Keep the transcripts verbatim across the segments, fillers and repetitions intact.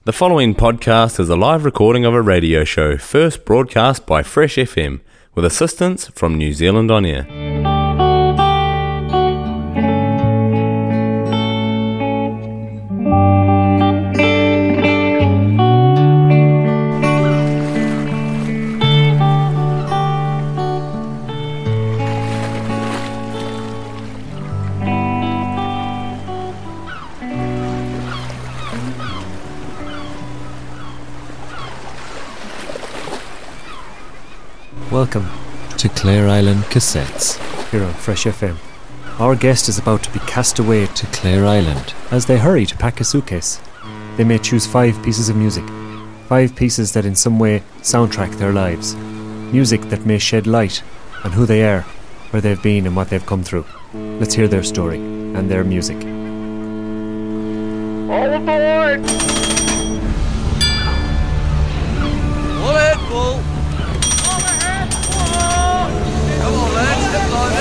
The following podcast is a live recording of a radio show first broadcast by Fresh F M with assistance from New Zealand On Air. Welcome to Clare Island Cassettes here on Fresh F M. Our guest is about to be cast away to Clare Island. As they hurry to pack a suitcase, they may choose five pieces of music. Five pieces that in some way soundtrack their lives. Music that may shed light on who they are, where they've been and what they've come through. Let's hear their story and their music. All aboard! All ahead, Paul! Come on, lads, step like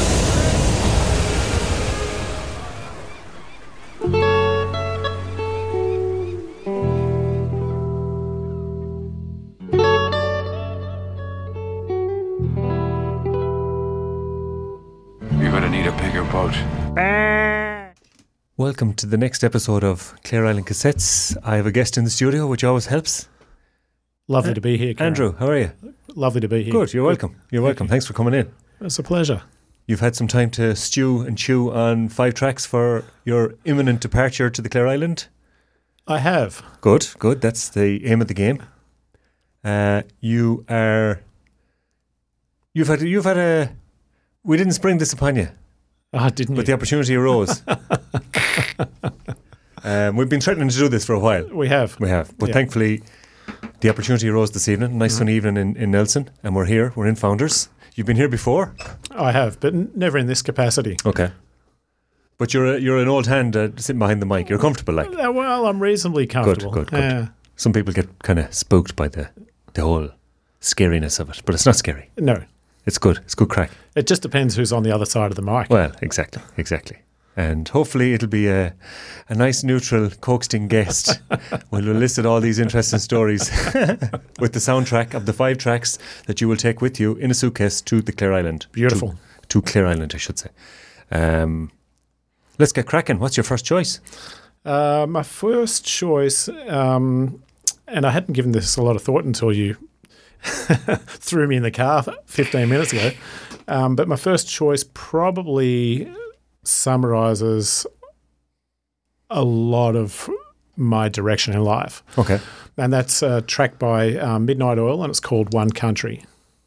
You're gonna need a bigger boat. Welcome to the next episode of Clare Island Cassettes. I have a guest in the studio, which always helps. Lovely Uh, to be here, Karen. Andrew, how are you? Lovely to be here. Good, you're welcome. You're welcome. Thanks for coming in. It's a pleasure. You've had some time to stew and chew on five tracks for your imminent departure to the Clare Island. I have. Good, good. That's the aim of the game. Uh, you are. You've had. You've had a. We didn't spring this upon you, Ah, didn't but you? the opportunity arose. um, we've been threatening to do this for a while. we have. We have, but Yeah. thankfully, the opportunity arose this evening. Nice sunny evening in, in Nelson, and we're here. We're in Founders. You've been here before. I have, but n- never in this capacity. Okay. But you're a, you're an old hand uh, sitting behind the mic. You're comfortable, like. Uh, well, I'm reasonably comfortable. good, good. Yeah. Some people get kind of spooked by the the whole scariness of it, but it's not scary. No, It's good. It's good crack. it just depends who's on the other side of the mic. Well, exactly, exactly. And hopefully it'll be a a nice, neutral, coaxing guest when we'll listen all these interesting stories with the soundtrack of the five tracks that you will take with you in a suitcase to the Clare Island. Beautiful. To, to Clare Island, I should say. Um, let's get cracking. What's your first choice? Uh, my first choice, um, and I hadn't given this a lot of thought until you threw me in the car fifteen minutes ago, um, but my first choice probably summarises a lot of my direction in life. Okay. And that's a track by um, Midnight Oil, and it's called One Country.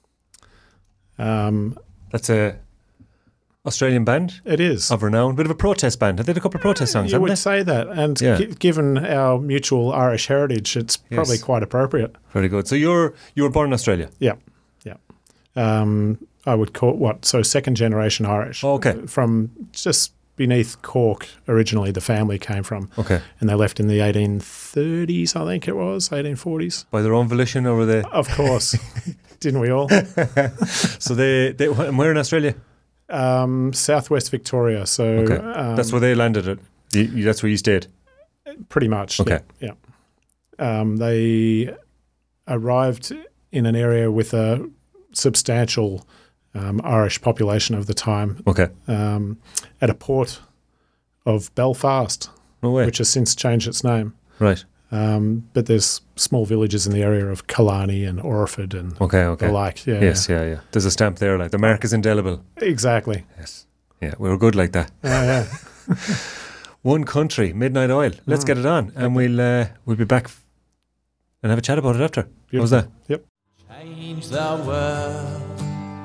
Um, That's a Australian band it is. of renown. Bit of a protest band. They did a couple of protest songs, You haven't would they? say that. And Yeah. gi- given our mutual Irish heritage, it's probably Yes. quite appropriate. Very good. So you're you were born in Australia. Yeah, yeah. Um, I would call it what? So second generation Irish. Oh, okay. From just beneath Cork originally the family came from. Okay. And they left in the eighteen thirties, I think it was, eighteen forties. By their own volition, or were they? Of course. Didn't we all? So they, they and where in Australia? Um, Southwest Victoria. So Okay. um, That's where they landed at. You, you, that's where you stayed. pretty much. Okay. Yeah. yeah. Um, they arrived in an area with a substantial um, Irish population of the time Okay. um, at a port of Belfast, No way. which has since changed its name. Right. Um, but there's small villages in the area of Killarney and Orford and Okay. Okay. the like. Yeah, Yes. Yeah. Yeah. There's a stamp there. Like the mark is indelible. exactly. Yes. Yeah. We were good like that. Uh, yeah. One country, Midnight Oil. Let's Mm. get it on, and we'll uh, we'll be back f- and have a chat about it after. How's Beautiful. that? Yep. Change the world.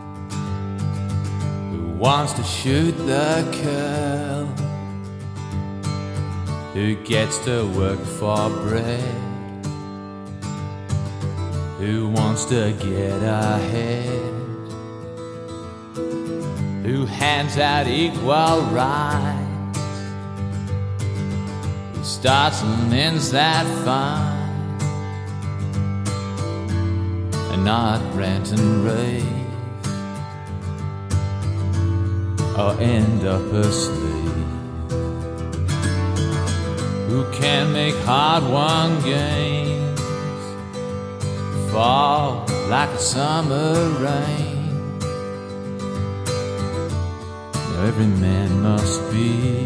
Who wants to shoot the curl? Who gets to work for bread? Who wants to get ahead? Who hands out equal rights? Who starts and ends that fight? And not rant and rave, or end up a slave. who can make hard-won gains fall like a summer rain. Now every man must be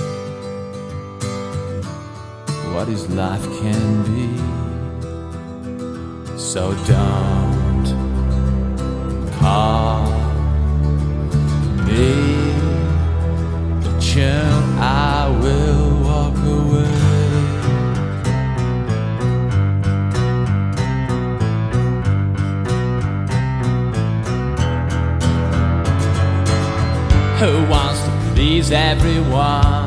what his life can be. So don't call me the tune, I will walk away. Who wants to please everyone?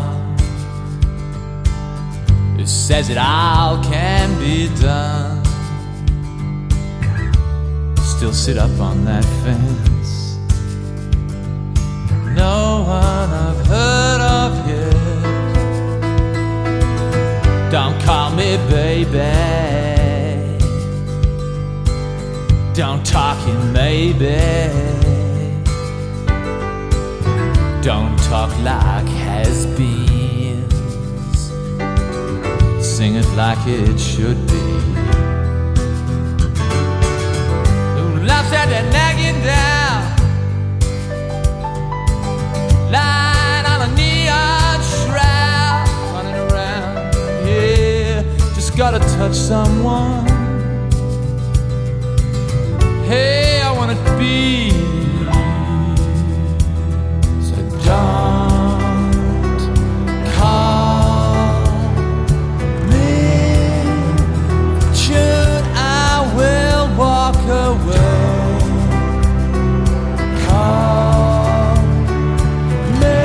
Who says it all can be done? Still sit up on that fence. No one I've heard of yet. Don't call me baby. Don't talking maybe. Don't talk like has-beens. Sing it like it should be. Who laughs at that nagging down? Lying on a neon shroud, running around. Yeah, just gotta touch someone. Hey, I wanna be. Don't call me June, I will walk away. Call me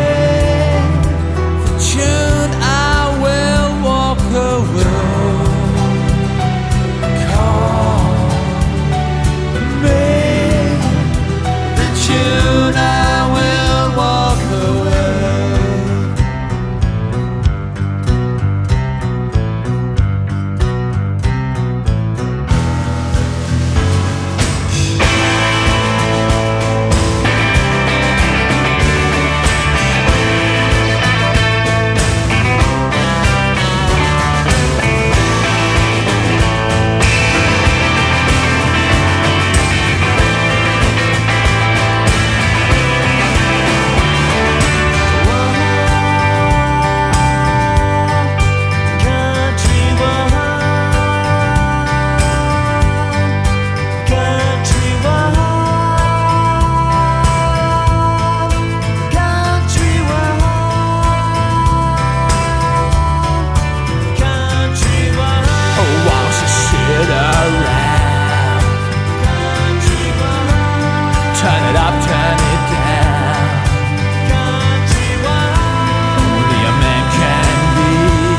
June, I will walk away. Call me June, I will walk away. Turn it up, turn it down. Only a man can be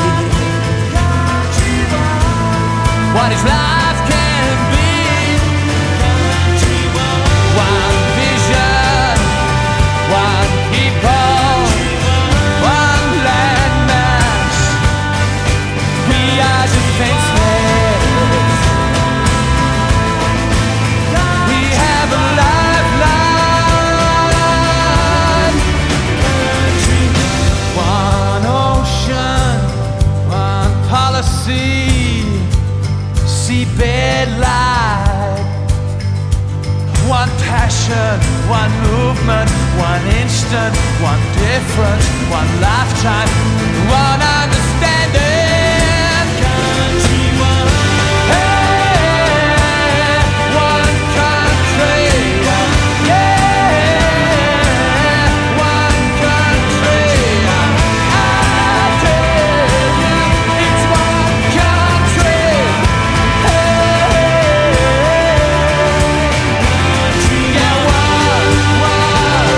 what his life can be. One vision, one people, one landmass. We are defenseless. We have a lifeline. One ocean, one policy, seabed light. One passion, one movement, one instant, one difference, one lifetime, one understanding. Hey, one country, yeah, one country. I tell you, it's one country.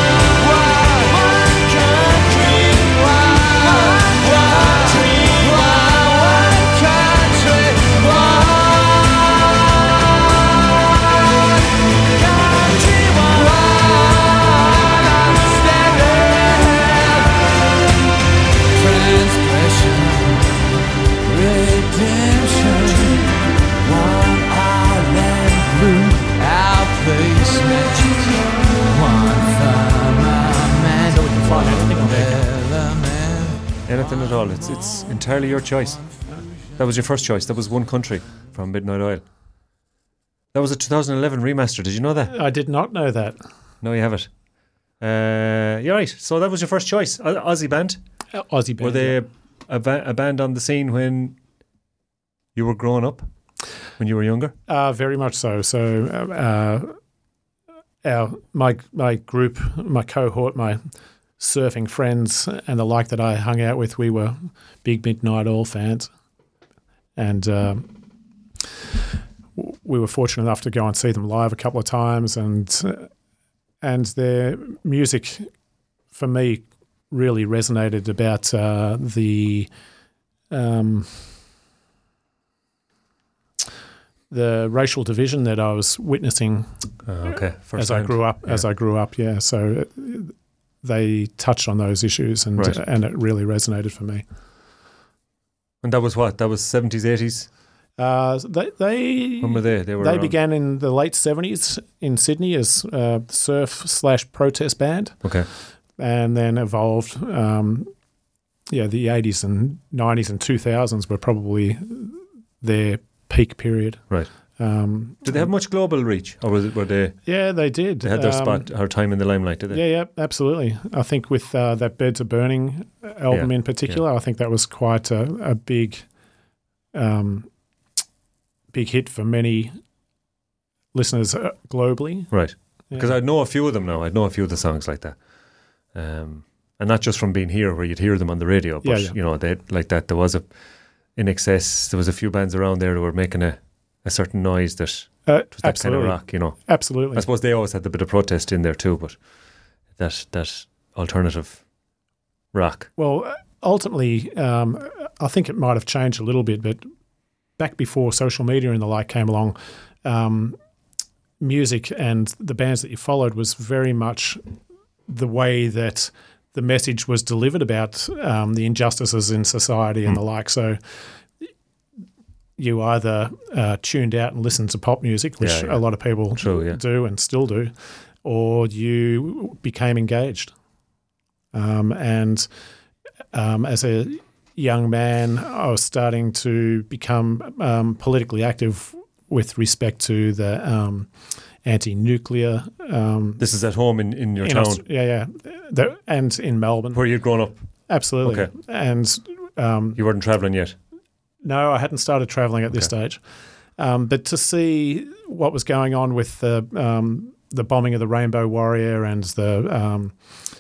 One country, one, one, one. Anything at all. It's it's entirely your choice. That was your first choice. That was One Country from Midnight Oil. That was a two thousand eleven remaster. Did you know that? I did not know that. No, you haven't. Uh, you're right. So that was your first choice. O- Aussie band. Uh, Aussie band. Were they yeah. a, ba- a band on the scene when you were growing up? When you were younger? Uh, very much so. So uh, our my my group, my cohort, my surfing friends and the like that I hung out with, we were big Midnight Oil fans. And um, we were fortunate enough to go and see them live a couple of times, and uh, and their music, for me, really resonated about uh, the um, the racial division that I was witnessing Uh, okay. First as I hand. grew up. Yeah. As I grew up, yeah. So uh, they touched on those issues, and Right. and it really resonated for me. And that was what? That was seventies, eighties? Uh, they they When were they? They were they around- began in the late seventies in Sydney as a surf slash protest band, Okay. and then evolved. Um, yeah, the eighties and nineties and two thousands were probably their peak period. Right. Um, Did they have much global reach? Or was it, were they, yeah, they did. they had their Um, spot, or time in the limelight, did they? Yeah, yeah, absolutely. I think with uh, that Birds Are Burning album Yeah, in particular, I think that was quite a, a big, um, big hit for many listeners uh, globally. Right. Yeah. Because I know a few of them now. I know a few of the songs like that. Um, and not just from being here where you'd hear them on the radio, but, Yeah, yeah. you know, they like that. There was a, in excess, there was a few bands around there that were making a, a certain noise that Uh, it was that absolutely, kind of rock, you know. absolutely. I suppose they always had the bit of protest in there too, but that that alternative rock. Well, uh, ultimately, um, I think it might have changed a little bit, but back before social media and the like came along, um, music and the bands that you followed was very much the way that the message was delivered about um, the injustices in society and the like. So you either uh, tuned out and listened to pop music, which Yeah, yeah. a lot of people True, yeah. do and still do, or you became engaged. Um, and um, as a young man, I was starting to become um, politically active with respect to the um, anti-nuclear. Um, This is at home in, in your in town Aust- yeah, yeah, the, and in Melbourne, where you'd grown up. absolutely. Okay. And um, You weren't travelling yet. no, I hadn't started travelling at this stage. Um, but to see what was going on with the um, the bombing of the Rainbow Warrior and the um,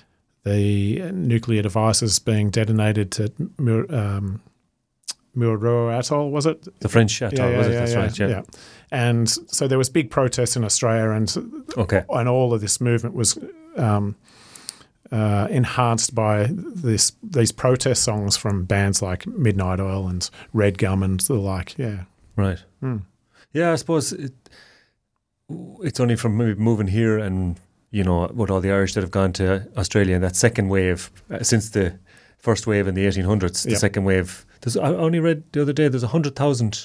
the nuclear devices being detonated to Mur- um, Mururoa Atoll, was it? The French atoll, was it? That's right, yeah. And so there was big protests in Australia, and Okay. and all of this movement was um, uh, enhanced by this these protest songs from bands like Midnight Oil and Red Gum and the like. Yeah, Right. Yeah, I suppose it, it's only from maybe moving here and, you know, with all the Irish that have gone to Australia and that second wave, uh, since the first wave in the eighteen hundreds, the Yep. second wave. There's, I only read the other day there's one hundred thousand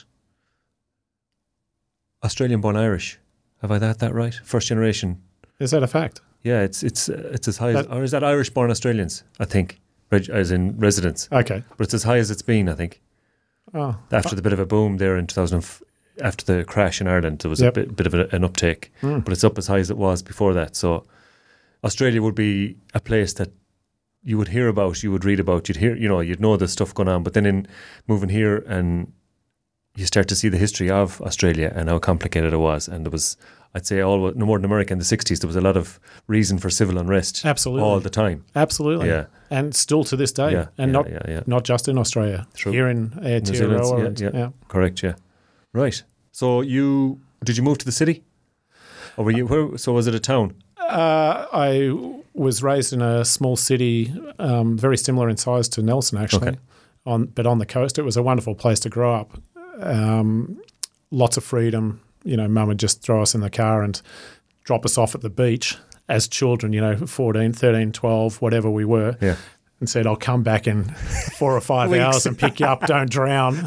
Australian-born Irish. Have I that that right? First generation. is that a fact? Yeah, it's it's uh, it's as high as, That- or is that Irish-born Australians, I think, reg, as in residents. Okay. But it's as high as it's been, I think. Oh, After the bit of a boom there in two thousand, after the crash in Ireland, there was Yep. a bit, bit of a, an uptake, Mm. but it's up as high as it was before that. So Australia would be a place that you would hear about, you would read about, you'd hear, you know, you'd know the stuff going on. But then in moving here, and you start to see the history of Australia and how complicated it was, and there was, I'd say, all no more than America in the sixties, there was a lot of reason for civil unrest, Absolutely. all the time. absolutely. Yeah. And still to this day, Yeah, and yeah, not yeah, yeah. not just in Australia, True. here in New Zealand, Aotearoa. yeah, and- yeah. yeah. Correct, yeah. Right. So you did you move to the city, or were you? Where, so was it a town? Uh, I was raised in a small city, um, very similar in size to Nelson, actually, Okay. on but on the coast. It was a wonderful place to grow up. Um, lots of freedom. You know, Mum would just throw us in the car and drop us off at the beach as children. You know, fourteen, thirteen, twelve, whatever we were, Yeah. and said, "I'll come back in four or five Weeks. hours and pick you up. Don't drown."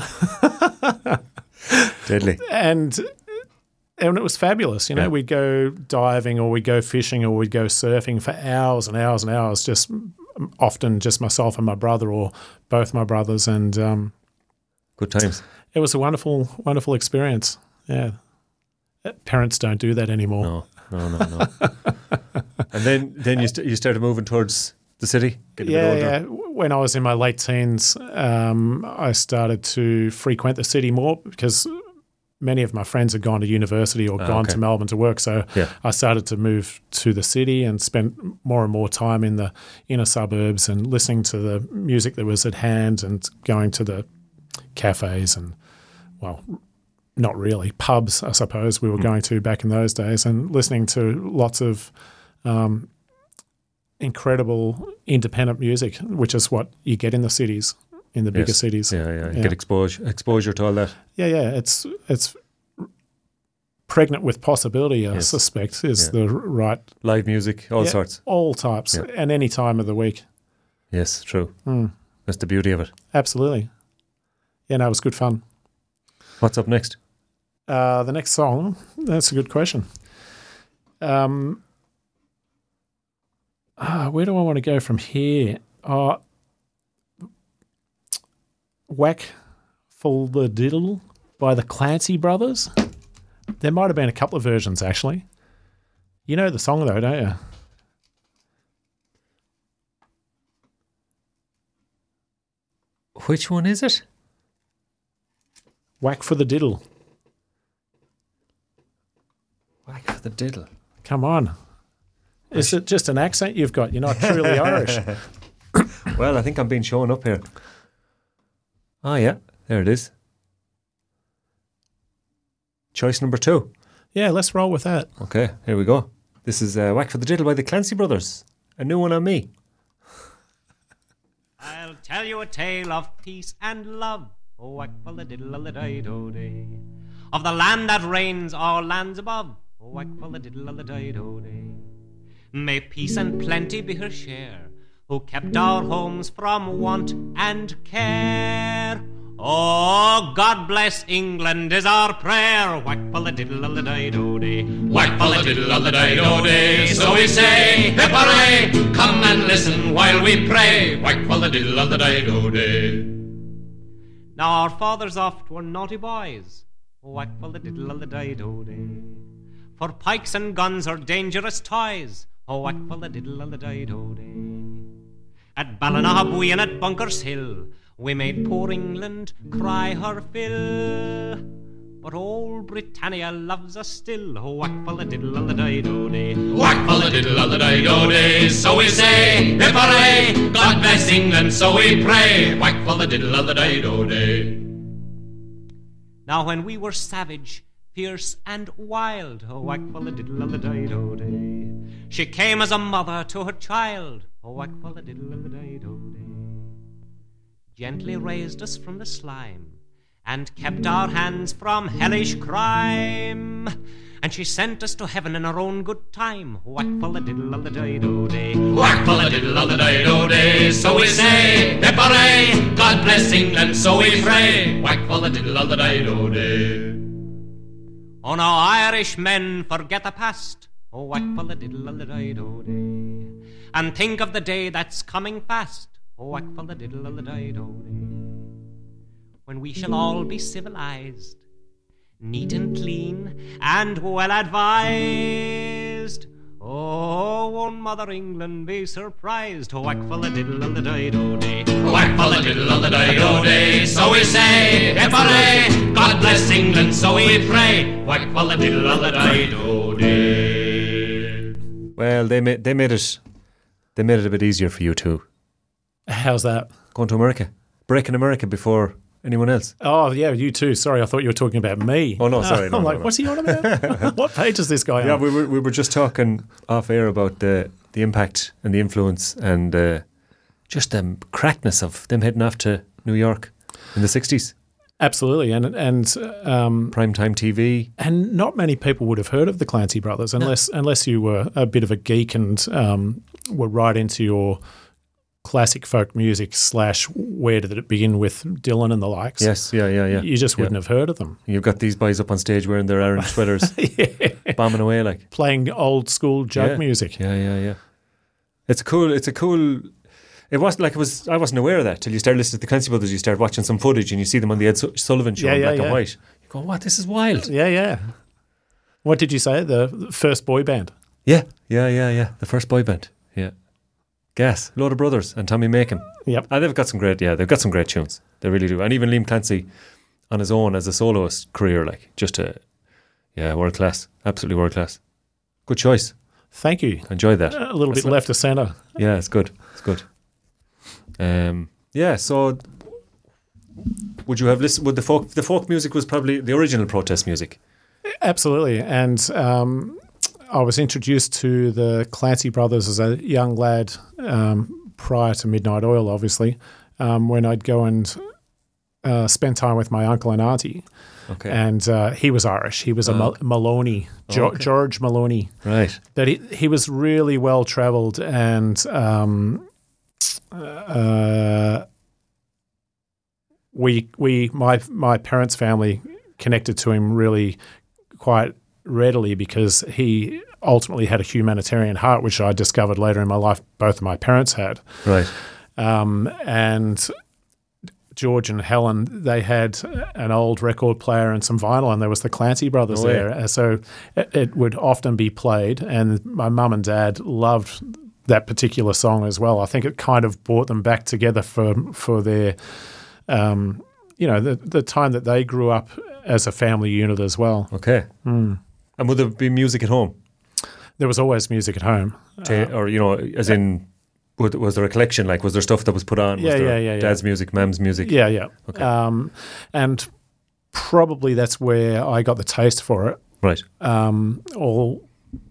Deadly. and and it was fabulous. You know, Yeah. we'd go diving or we'd go fishing or we'd go surfing for hours and hours and hours, just often just myself and my brother, or both my brothers, and um, Good times. it was a wonderful, wonderful experience. Yeah, parents don't do that anymore. No, no, no, no. And then, then you st- you started moving towards the city. Getting a Yeah, bit yeah. older. When I was in my late teens, um, I started to frequent the city more because many of my friends had gone to university or Ah, gone okay. to Melbourne to work. So Yeah. I started to move to the city and spent more and more time in the inner suburbs and listening to the music that was at hand and going to the cafes and, well, not really, pubs, I suppose, we were going to back in those days, and listening to lots of um, incredible independent music, which is what you get in the cities, in the bigger Yes. cities. Yeah, yeah. You Yeah. get exposure, exposure to all that. Yeah, yeah, it's it's pregnant with possibility, I Yes. suspect, is Yeah. the right Live music, all yeah, sorts. all types, Yeah. and any time of the week. Yes, true. Mm, That's the beauty of it. absolutely. Yeah, no, it was good fun. What's up next? Uh, the next song, that's a good question. Um, ah, where do I want to go from here? Uh, Whack for the Diddle by the Clancy Brothers. There might have been a couple of versions, actually. You know the song, though, don't you? Which one is it? Whack for the Diddle. Whack for the Diddle. Come on. Is it just an accent you've got? You're not truly Irish. Well, I think I'm being shown up here. Oh, yeah. There it is. Choice number two. Yeah, let's roll with that. Okay, here we go. This is uh, Whack for the Diddle by the Clancy Brothers. A new one on me. I'll tell you a tale of peace and love. Oh, whack for the diddle of the day do day. Of the land that reigns all lands above. Oh, whack for the diddle of the day do day. May peace and plenty be her share, who kept our homes from want and care. Oh, God bless England is our prayer. Whack for the diddle of the day do day. Whack for the diddle of the day do day. So we say, hip hooray, come and listen while we pray. Whack for the diddle of the day do day. Now our fathers oft were naughty boys. Whack for the diddle of the day do day. For pikes and guns are dangerous toys. Oh, whack for the diddle of the day do day. At Ballinahabwee and at Bunkers Hill, we made poor England cry her fill. But old Britannia loves us still. Oh, whack for the diddle of the day do day. Whack for the diddle of the day do day. So we say, hip hooray, God bless England, so we pray. Whack for the diddle of the day do day. Now when we were savage, fierce and wild, oh, whack for the diddle of the day do day. She came as a mother to her child. Oh, whack for the diddle of the day do day. Gently raised us from the slime and kept our hands from hellish crime. And she sent us to heaven in her own good time. Whack for the diddle of the day do day. Whack for the diddle of the day do day. So we say, hip hooray, God bless England, so we pray. Whack for the diddle of the day do day. Oh, now Irish men forget the past. Oh, whack for the diddle of the day do day. And think of the day that's coming fast. Oh, whack for the diddle of the day do day. When we shall all be civilized, neat and clean and well advised. Oh, won't Mother England be surprised? Oh, whack for the diddle of the day do day. Whack for the diddle of the day do day. So we say, hip hooray, God bless England, so we pray. Whack for the diddle of the day do day. Well, they made they made it they made it a bit easier for you too. How's that? Going to America, breaking America before anyone else. Oh, yeah, you too. Sorry, I thought you were talking about me. Oh, no, sorry, no, I'm no, like, no. what's he on about? What page is this guy Yeah, on? we were we were just talking off air about the the impact and the influence and uh, just the crackness of them heading off to New York in the sixties. Absolutely, and and um, Primetime T V. and not many people would have heard of the Clancy Brothers unless unless you were a bit of a geek and um, were right into your classic folk music slash where did it begin with Dylan and the likes. Yes, yeah, yeah, yeah. You just wouldn't Yeah. have heard of them. You've got these boys up on stage wearing their orange sweaters, Yeah. bombing away like. Playing old school jug Yeah. music. Yeah, yeah, yeah. It's a cool. It's a cool. It wasn't like it was. I wasn't aware of that till you start listening to the Clancy Brothers. You start watching some footage and you see them on the Ed Su- Sullivan Show Yeah, in yeah, black yeah. and white. You go, what? This is wild. Yeah, yeah. What did you say? The first boy band? Yeah, yeah, yeah, yeah. The first boy band. Yeah. Gas, Load of Brothers, and Tommy Macon. Yep. And they've got some great. Yeah, they've got some great tunes. They really do. And even Liam Clancy, on his own as a soloist career, like just a yeah, world class, absolutely world class. Good choice. Thank you. Enjoy that. A little That's bit not- left of centre. Yeah, it's good. It's good. Um, yeah. So, would you have listened? Would the folk the folk music was probably the original protest music? Absolutely. And um, I was introduced to the Clancy Brothers as a young lad um, prior to Midnight Oil, obviously, um, when I'd go and uh, spend time with my uncle and auntie. Okay. And uh, he was Irish. He was a Oh, Mal- okay. Maloney, jo- Oh, okay. George Maloney. Right. That he, he was really well travelled and um, uh, we we my my parents' family connected to him really quite readily because he ultimately had a humanitarian heart, which I discovered later in my life both of my parents had. Right. Um, and George and Helen, they had an old record player and some vinyl, and there was the Clancy Brothers No way. there. Uh, So it, it would often be played, and my mum and dad loved that particular song as well. I think it kind of brought them back together for for their, um, you know, the the time that they grew up as a family unit as well. Okay. Mm. And would there be music at home? There was always music at home. Ta- or, you know, as in, was was there a collection? Like, was there stuff that was put on? Was Yeah, there yeah, yeah, yeah. Dad's music, Mam's music? Yeah, yeah. Okay. Um, and probably that's where I got the taste for it. Right. Um, all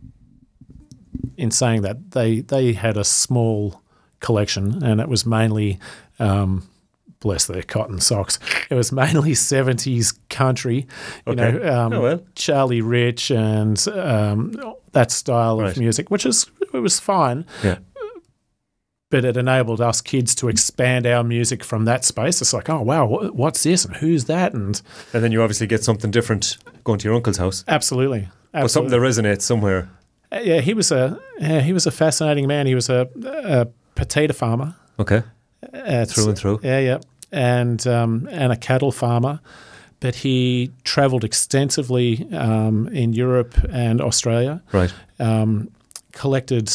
in saying that, they they had a small collection, and it was mainly, um, bless their cotton socks, it was mainly seventies country. You Okay. know, um, Oh, well. Charlie Rich and um, that style Right. of music, which is it was fine. Yeah. But it enabled us kids to expand our music from that space. It's like, oh wow, wh- what's this and who's that? And And then you obviously get something different going to your uncle's house. absolutely, Or something absolutely. that resonates somewhere. Uh, yeah, he was a yeah, he was a fascinating man. He was a, a potato farmer Okay. uh, Through and through. Yeah, yeah, and um, and a cattle farmer. But he travelled extensively um, in Europe and Australia. Right. Um, collected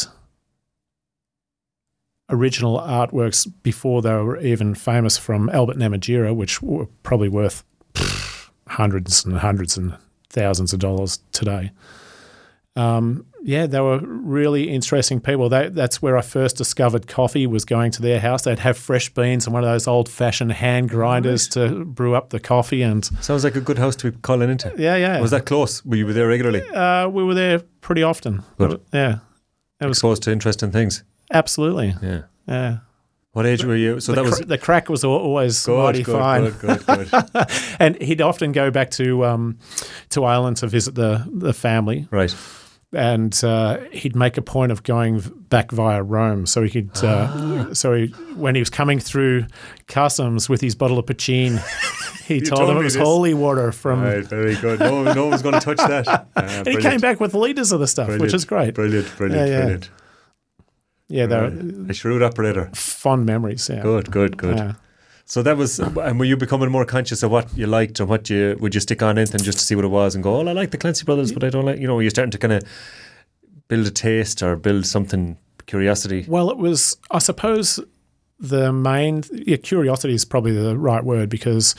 original artworks before they were even famous from Albert Namatjira, which were probably worth pff, hundreds and hundreds and thousands of dollars today. Um, yeah, they were really interesting people. They, that's where I first discovered coffee, was going to their house. They'd have fresh beans and one of those old-fashioned hand grinders to brew up the coffee. And Sounds like a good house to be calling into. yeah, yeah. Was that close? Were you there regularly? Uh, we were there pretty often. Good. Yeah. It was Exposed to interesting things. absolutely. Yeah. Yeah. What age were you? So the, that was cr- the crack was al- always good, mighty good, fine. good, good, good. And he'd often go back to um, to Ireland to visit the, the family. Right. And uh, he'd make a point of going v- back via Rome, so he could. Uh, Ah. So he, when he was coming through customs with his bottle of Pachin, he told, told them me it was this. holy water from. Right, very good. No, no one's going to touch that. Uh, And he came back with liters of the stuff, which is great. Brilliant, brilliant, Yeah, yeah. brilliant. Yeah, they're Right. A shrewd operator. fond memories. Yeah. Good, good, good. Yeah. So that was, and were you becoming more conscious of what you liked or what you, would you stick on anything just to see what it was and go, oh, I like the Clancy Brothers, but I don't like, you know, were you starting to kind of build a taste or build something, curiosity? Well, it was, I suppose, the main, yeah, curiosity is probably the right word, because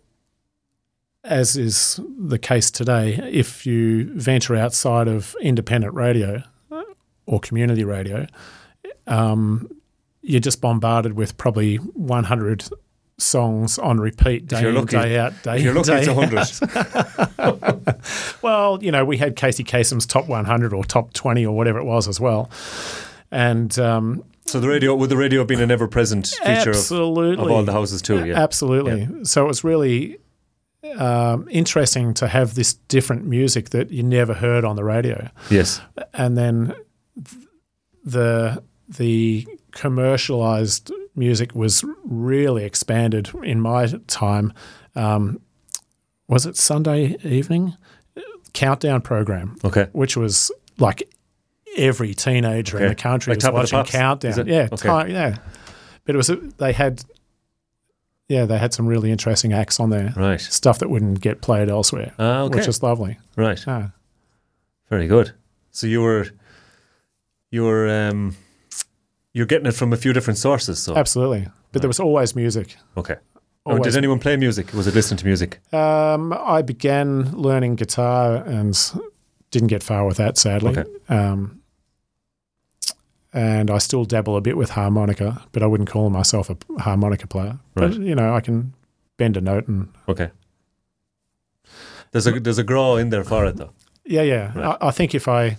as is the case today, if you venture outside of independent radio or community radio, um, you're just bombarded with probably one hundred songs on repeat day you're in, lucky- day out, day If you're in, lucky, day it's out. one hundred. Well, you know, we had Casey Kasem's top one hundred or top twenty or whatever it was as well. And um, So the radio, would the radio have been an ever-present feature of, absolutely. of all the houses too? Yeah. Absolutely. So it was really um, interesting to have this different music that you never heard on the radio. Yes. And then th- the the commercialized music was really expanded in my time. Um, was it Sunday evening? Countdown program, Okay. which was like every teenager in Okay. the country Like was Top of the watching Pops, is Countdown. it? Yeah, Okay. ti- yeah. But it was they had, yeah, they had some really interesting acts on there. Right. Stuff that wouldn't get played elsewhere, Ah, okay. which is lovely. Right. Ah. Very good. So you were, you were, um, you're getting it from a few different sources. So Absolutely. But there was always music. okay. Oh, Always. did anyone play music? Was it listening to music? Um, I began learning guitar and didn't get far with that, sadly. Okay. Um, and I still dabble a bit with harmonica, but I wouldn't call myself a harmonica player. Right. But, you know, I can bend a note and... Okay. There's a there's a grow in there for it though. Yeah, yeah. Right. I, I think if I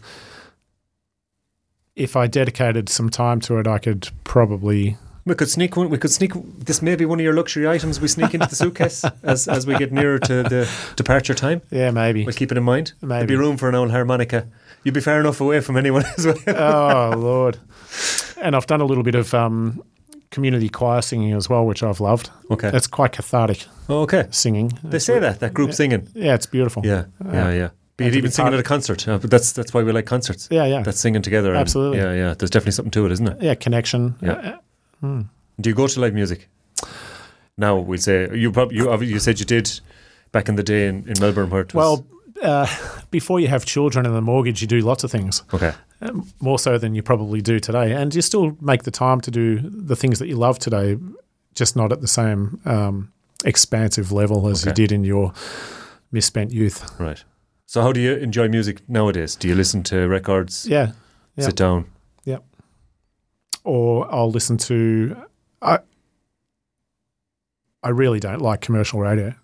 if I dedicated some time to it, I could probably... We could sneak one. We could sneak. This may be one of your luxury items we sneak into the suitcase as as we get nearer to the departure time. Yeah, maybe. We'll keep it in mind. Maybe. There'd be room for an old harmonica. You'd be far enough away from anyone as well. Oh, Lord. And I've done a little bit of um, community choir singing as well, which I've loved. Okay. It's quite cathartic Oh, okay. singing. They say that that group singing. Yeah, it's beautiful. Yeah, yeah, yeah. Be it to even be singing part- at a concert. Uh, but that's that's why we like concerts. Yeah, yeah. That's singing together. and- Absolutely. yeah, yeah. There's definitely something to it, isn't it? Yeah, connection. Yeah. Uh, Do you go to live music? Now we'll say you probably you obvi- you said you did back in the day in, in Melbourne where it was Well, uh, before you have children and a mortgage, you do lots of things, okay. um, more so than you probably do today. And you still make the time to do the things that you love today, just not at the same um, expansive level as you Okay. did in your misspent youth. Right. So how do you enjoy music nowadays? Do you listen to records? Yeah. Yeah. Sit down. Or I'll listen to... I, I really don't like commercial radio.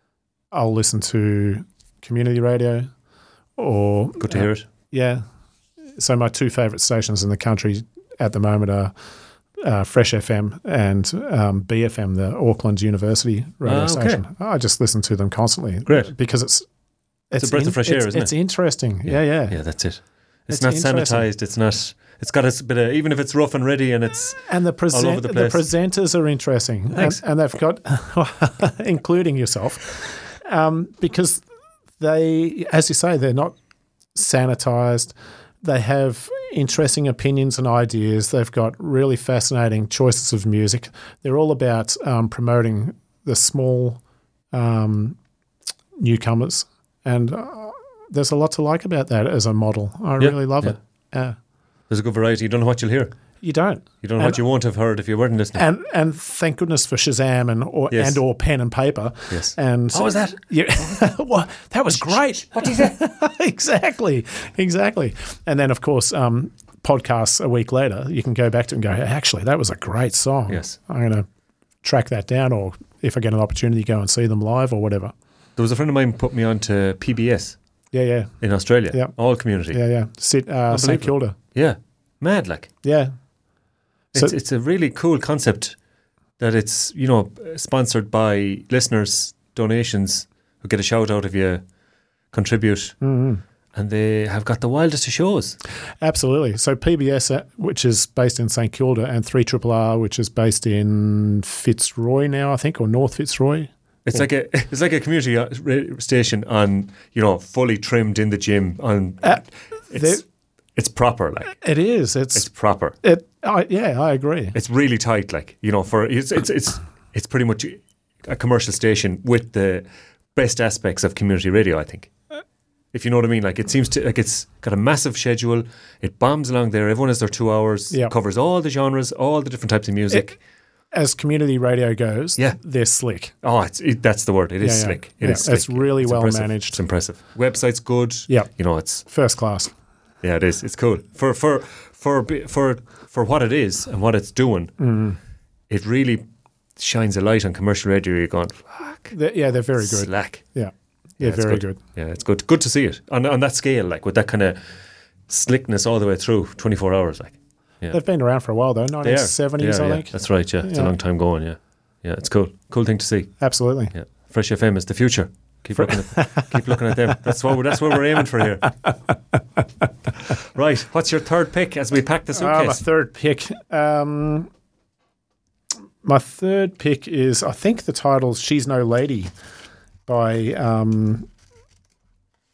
I'll listen to community radio or... Good to hear it. Yeah. So my two favourite stations in the country at the moment are uh, Fresh F M and um, B F M, the Auckland University radio Ah, okay. station. I just listen to them constantly. Great. Because it's... It's a breath of fresh air, it's, isn't It's it? interesting. Yeah, yeah. Yeah, that's it. It's, It's not interesting. sanitized. It's not. It's got a bit of, even if it's rough and ready and it's And the, all present, over the the, place. presenters are interesting. And, Thanks. and they've got, including yourself, um, because they, as you say, they're not sanitized. They have interesting opinions and ideas. They've got really fascinating choices of music. They're all about um, promoting the small um, newcomers. And uh, there's a lot to like about that as a model. I Yeah, really love yeah. it. Yeah. there's a good variety. You don't know what you'll hear. You don't. You don't know And- what you won't have heard if you weren't listening. And and thank goodness for Shazam and or Yes. and or pen and paper. Yes. And How was that? Yeah, well, that was great. What did you say? exactly, exactly. And then of course, um, podcasts a week later, you can go back to and go, actually, that was a great song. Yes. I'm going to track that down, or if I get an opportunity, go and see them live or whatever. There was a friend of mine put me on to P B S Yeah, yeah, in Australia. Yeah. All community. yeah, yeah. Sit, uh, Saint Unbelievable. Kilda. Yeah. Mad like. Yeah. So- It's it's a really cool concept that it's, you know, sponsored by listeners, donations who get a shout out if you contribute. Mm-hmm. And they have got the wildest of shows. Absolutely. So P B S, uh, which is based in Saint Kilda, and three R R R, which is based in Fitzroy now, I think, or North Fitzroy. It's like a it's like a community uh, ra- station on, you know, fully trimmed in the gym. On Uh, it's there- it's proper, like It is. It's, it's proper. it. I, yeah, I agree. It's really tight, like, you know, for it's it's it's it's pretty much a commercial station with the best aspects of community radio, I think. If you know what I mean, like it seems to like it's got a massive schedule. It bombs along there. Everyone has their two hours. Yep. Covers all the genres, all the different types of music. As community radio goes, Yeah. they're slick. oh, it's it, that's the word. It is Yeah, yeah. slick. It Yeah, is slick. it's really well impressive. managed. It's impressive. Website's good. Yep. You know, it's First class. yeah, it is. It's cool for for for bi- for for what it is and what it's doing. Mm-hmm. It really shines a light on commercial radio. You're going, fuck, They're, yeah, they're very good. slack. Yeah, Yeah, yeah, it's very good. Yeah, it's good. Good to see it on on that scale, like with that kind of slickness all the way through, twenty-four hours, like. Yeah. They've been around for a while though, They are. nineteen seventies, Yeah, I yeah. think. That's right. Yeah, it's a Yeah. long time going. Yeah, yeah, it's cool. Cool thing to see. Absolutely. Yeah, Fresh F M is the future. Keep looking at keep looking at them. That's what we're, that's what we're aiming for here. Right. What's your third pick as we pack the Uh, my suitcase? third pick. Um, my third pick is, I think the title's "She's No Lady" by um,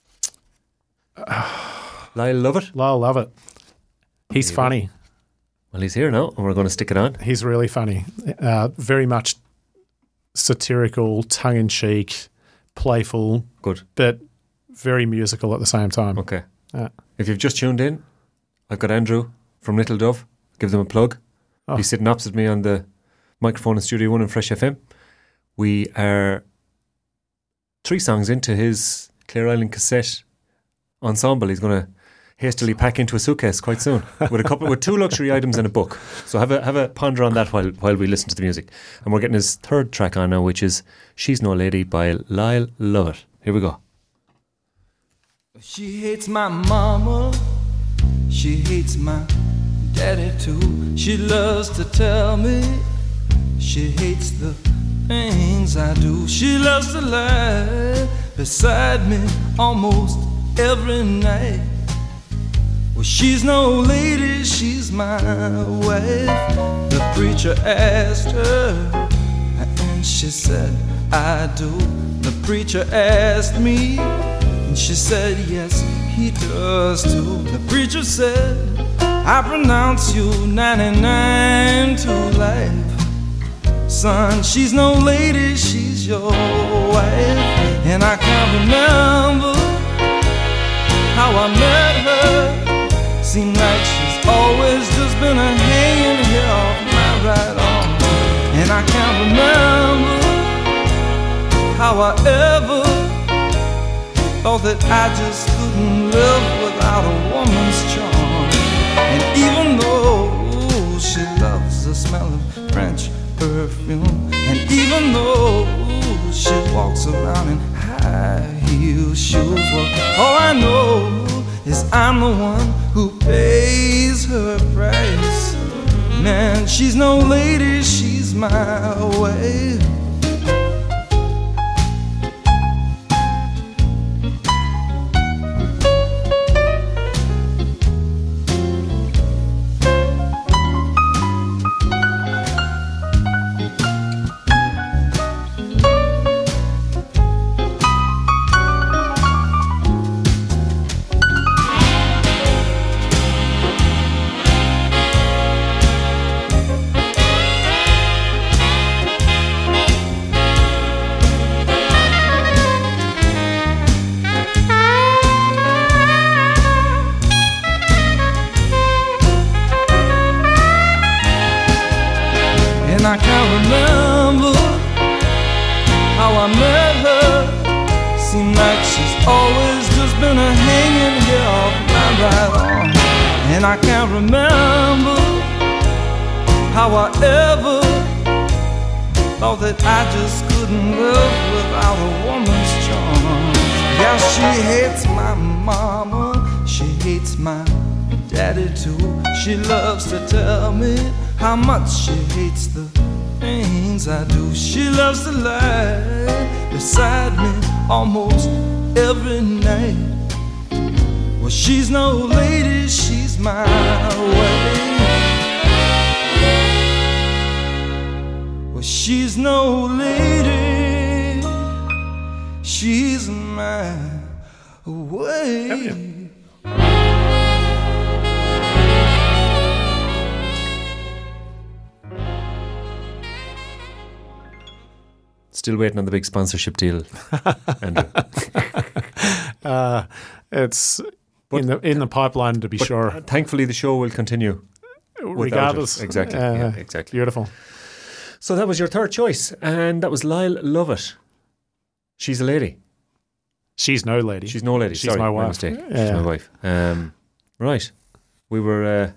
Lyle Lovett. Lyle Lovett. He's funny. Well, he's here now, and we're going to stick it on. He's really funny. Uh, very much satirical, tongue-in-cheek, playful. Good. But very musical at the same time. Okay. Yeah. If you've just tuned in, I've got Andrew from Little Dove. Give them a plug. Oh. He's sitting opposite me on the microphone in Studio One in Fresh F M. We are three songs into his Clare Island cassette ensemble. He's going to hastily pack into a suitcase quite soon with a couple, with two luxury items and a book. So have a have a ponder on that while while we listen to the music. And we're getting his third track on now, which is "She's No Lady" by Lyle Lovett. Here we go. She hates my mama, she hates my daddy too. She loves to tell me she hates the things I do. She loves to lie beside me almost every night. Well, she's no lady, she's my wife. The preacher asked her, and she said, I do. The preacher asked me, and she said, yes, he does too. The preacher said, I pronounce you ninety-nine to life. Son, she's no lady, she's your wife. And I can't remember how I met her. Seems like she's always just been a hanging here off my right arm. And I can't remember how I ever thought that I just couldn't live without a woman's charm. And even though she loves the smell of French perfume, and even though she walks around in high heel shoes, well, all I know is I'm the one who pays her price. Man, she's no lady, she's my wife. I can't remember how I met her. Seems like she's always just been a hanging here off my right arm. And I can't remember how I ever thought that I just couldn't live without a woman's charm. Yeah, she hates my mama, she hates my daddy too. She loves to tell me how much she hates the things I do. She loves to lie beside me almost every night. Well, she's no lady, she's my wife. Well, she's no lady, she's my wife. Still waiting on the big sponsorship deal, Andrew. uh, it's but in the in the pipeline, to be sure. Thankfully, the show will continue regardless. Exactly. Uh, yeah, exactly. Beautiful. So that was your third choice, and that was Lyle Lovett. She's a lady. She's no lady. She's no lady. She's Sorry, my my wife. mistake. Yeah. She's my wife. Um, right. We were uh,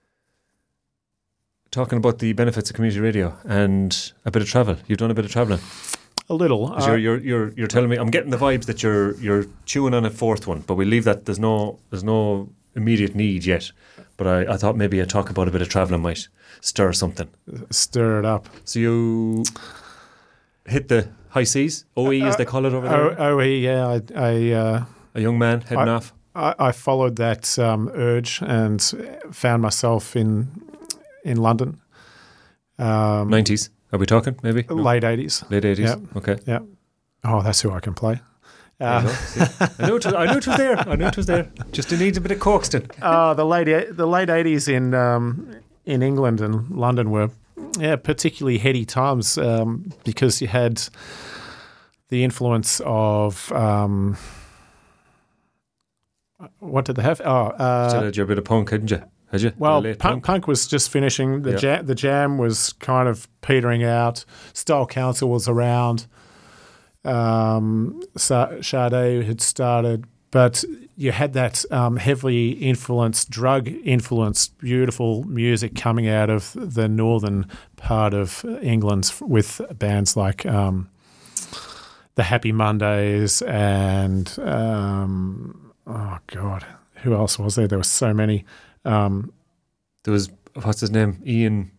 talking about the benefits of community radio and a bit of travel. You've done a bit of travelling. A little. Uh, you're, you're you're you're telling me. I'm getting the vibes that you're you're chewing on a fourth one, but we leave that. There's no there's no immediate need yet. But I, I thought maybe a talk about a bit of travelling might stir something. Stir it up. So you hit the high seas, O E uh, as they call it over there. O E, yeah. I, I uh, a young man heading I, off. I, I followed that um, urge and found myself in in London. Um, Nineties. Are we talking maybe? Late eighties. Late eighties. Yeah. Okay. Yeah. Oh, that's who I can play. Uh, I knew it was, I knew it was there. I knew it was there. Just it needs a bit of coaxing. Uh, the late the late eighties in um, in England and London were yeah particularly heady times um, because you had the influence of um, what did they have? Oh, uh, Still had your bit of punk, hadn't you? Had you? well, Late punk, punk was just finishing. The Yeah. jam, the jam was kind of petering out. Style Council was around. Um, Sa- Sade had started, but you had that um, heavily influenced, drug-influenced, beautiful music coming out of the northern part of England with bands like um, the Happy Mondays and um, oh god, who else was there? There were so many. Um, There was, what's his name? Ian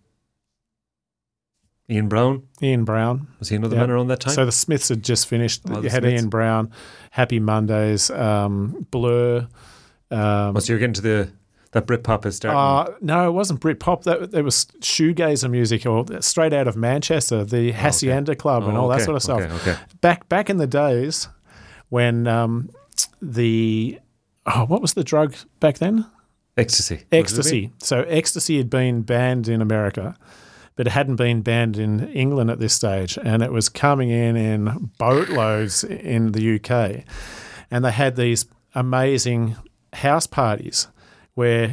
Ian Brown? Ian Brown. Was he another Yeah. man around that time? So the Smiths had just finished. Oh, the you had Smiths. Ian Brown, Happy Mondays, um, Blur. Um, oh, so you're getting to the, that Britpop is starting. uh, no, it wasn't Britpop. That there was shoegazer music, or straight out of Manchester, the Hacienda Club, and Oh, all that okay, sort of stuff. okay, okay. Back back in the days when um, the oh, what was the drug back then? Ecstasy. What did it Ecstasy. mean? So ecstasy had been banned in America, but it hadn't been banned in England at this stage, and it was coming in in boatloads in the U K. And they had these amazing house parties where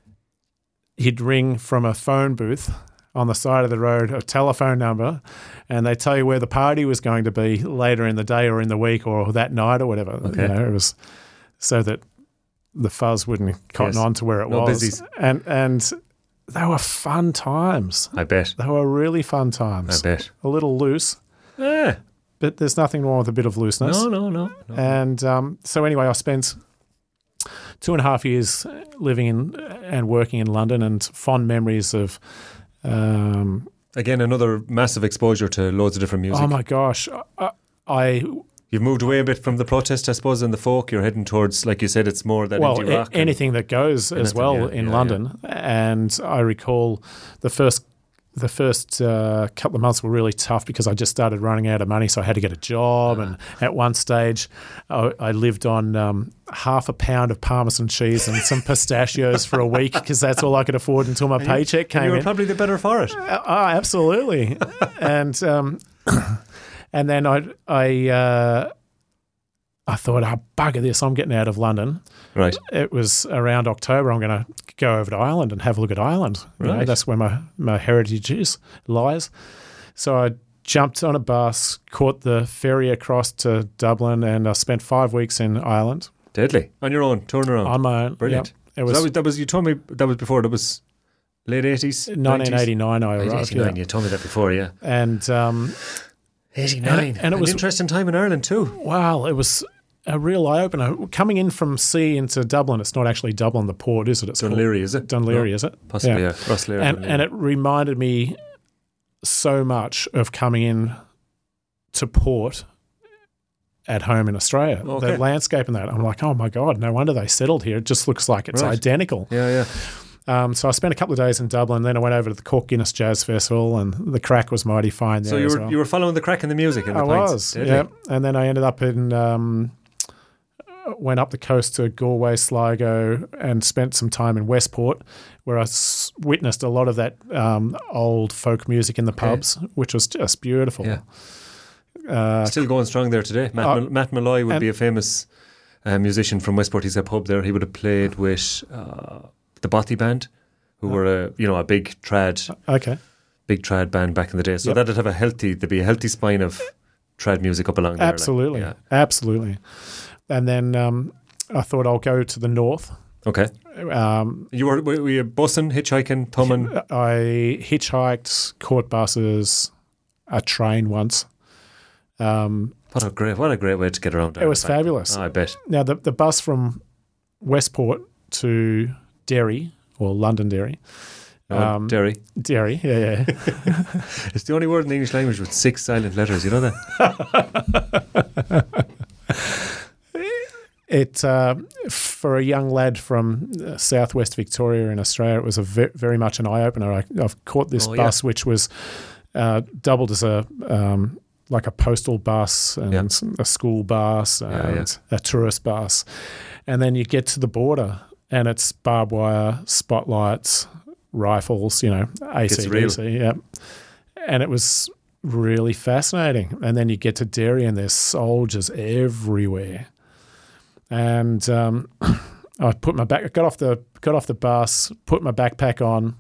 you'd ring from a phone booth on the side of the road, a telephone number, and they tell you where the party was going to be later in the day or in the week or that night or whatever. Okay. You know, it was so that the fuzz wouldn't cotton Yes. on to where it No was. busies. And and they were fun times. I bet. They were really fun I times. bet. A little loose, Yeah. but there's nothing wrong with a bit of looseness. No, no, no. no. And um, so anyway, I spent two and a half years living in and working in London, and fond memories of. Um, Again, another massive exposure to loads of different music. oh my gosh, I, I You've moved away a bit from the protest, I suppose, and the folk. You're heading towards, like you said, it's more that well indie a- rock. and- anything that goes as Anything, well yeah, in yeah, London. And I recall the first. The first uh, couple of months were really tough because I just started running out of money, so I had to get a job. And at one stage, I, I lived on um, half a pound of Parmesan cheese and some pistachios for a week because that's all I could afford until my paycheck And came you were in. probably the better for it. Oh, absolutely. and um, and then I I uh, I thought, oh, bugger this, I'm getting out of London. Right. It was around October. I'm going to go over to Ireland and have a look at Ireland. You know, Right. that's where my, my heritage is, lies. So I jumped on a bus, caught the ferry across to Dublin, and I spent five weeks in Ireland Deadly. On your own, touring around. on my own. Brilliant. Yep. It So was, that was, that was, you told me that was before, that was late eighties? nineteen eighty-nine I arrived. eighty-nine, Yeah. you told me that before, yeah. And um, eighty-nine. And it- and it An was- interesting time in Ireland too. wow, it was a real eye-opener. Coming in from sea into Dublin, it's not actually Dublin, the port, is it? It's called Dunleary, is it? Dunleary, No, is it? Possibly, yeah. Ross Lear, And, Dunleary. and it reminded me so much of coming in to port at home in Australia. Okay. The landscape and that. I'm like, oh my God, no wonder they settled here. It just looks like it's Right. identical. Yeah, yeah. Um, so I spent a couple of days in Dublin, then I went over to the Cork Guinness Jazz Festival, and the crack was mighty fine there So you as were well. you were following the crack in the music and the I pints. was, Deadly. yeah. And then I ended up in, um, went up the coast to Galway, Sligo, and spent some time in Westport, where I s- witnessed a lot of that um, old folk music in the pubs, which was just beautiful. Yeah. Uh, Still going strong there today. Matt, Uh, Mal- Matt Malloy would and- be a famous uh, musician from Westport. He's a pub there. He would have played with uh, the Bothy Band, who were a you know a big trad okay. big trad band back in the day. So Yep. that'd have a healthy there'd be a healthy spine of trad music up along there. like, Absolutely. yeah. Absolutely. And then um, I thought I'll go to the north. Okay. Um, You were were you bussing, hitchhiking, thumbing? I hitchhiked, caught buses, a train once. Um, What a great what a great way to get around. it was Ireland back then. fabulous. Oh, I bet. Now, the, the bus from Westport to Derry, or Londonderry. No, Um, Derry. Derry, yeah, yeah. It's the only word in the English language with six silent letters. You know that? It uh, for a young lad from uh, southwest Victoria in Australia, it was a ve- very much an eye opener. I, I've caught this Oh, yeah. bus, which was uh, doubled as a um, like a postal bus and Yeah. s- a school bus and Yeah, a tourist bus, and then you get to the border and it's barbed wire, spotlights, rifles, you know, A C D C, yeah. And it was really fascinating. And then you get to Derry and there's soldiers everywhere. And um, I put my back, got off the got off the bus, put my backpack on,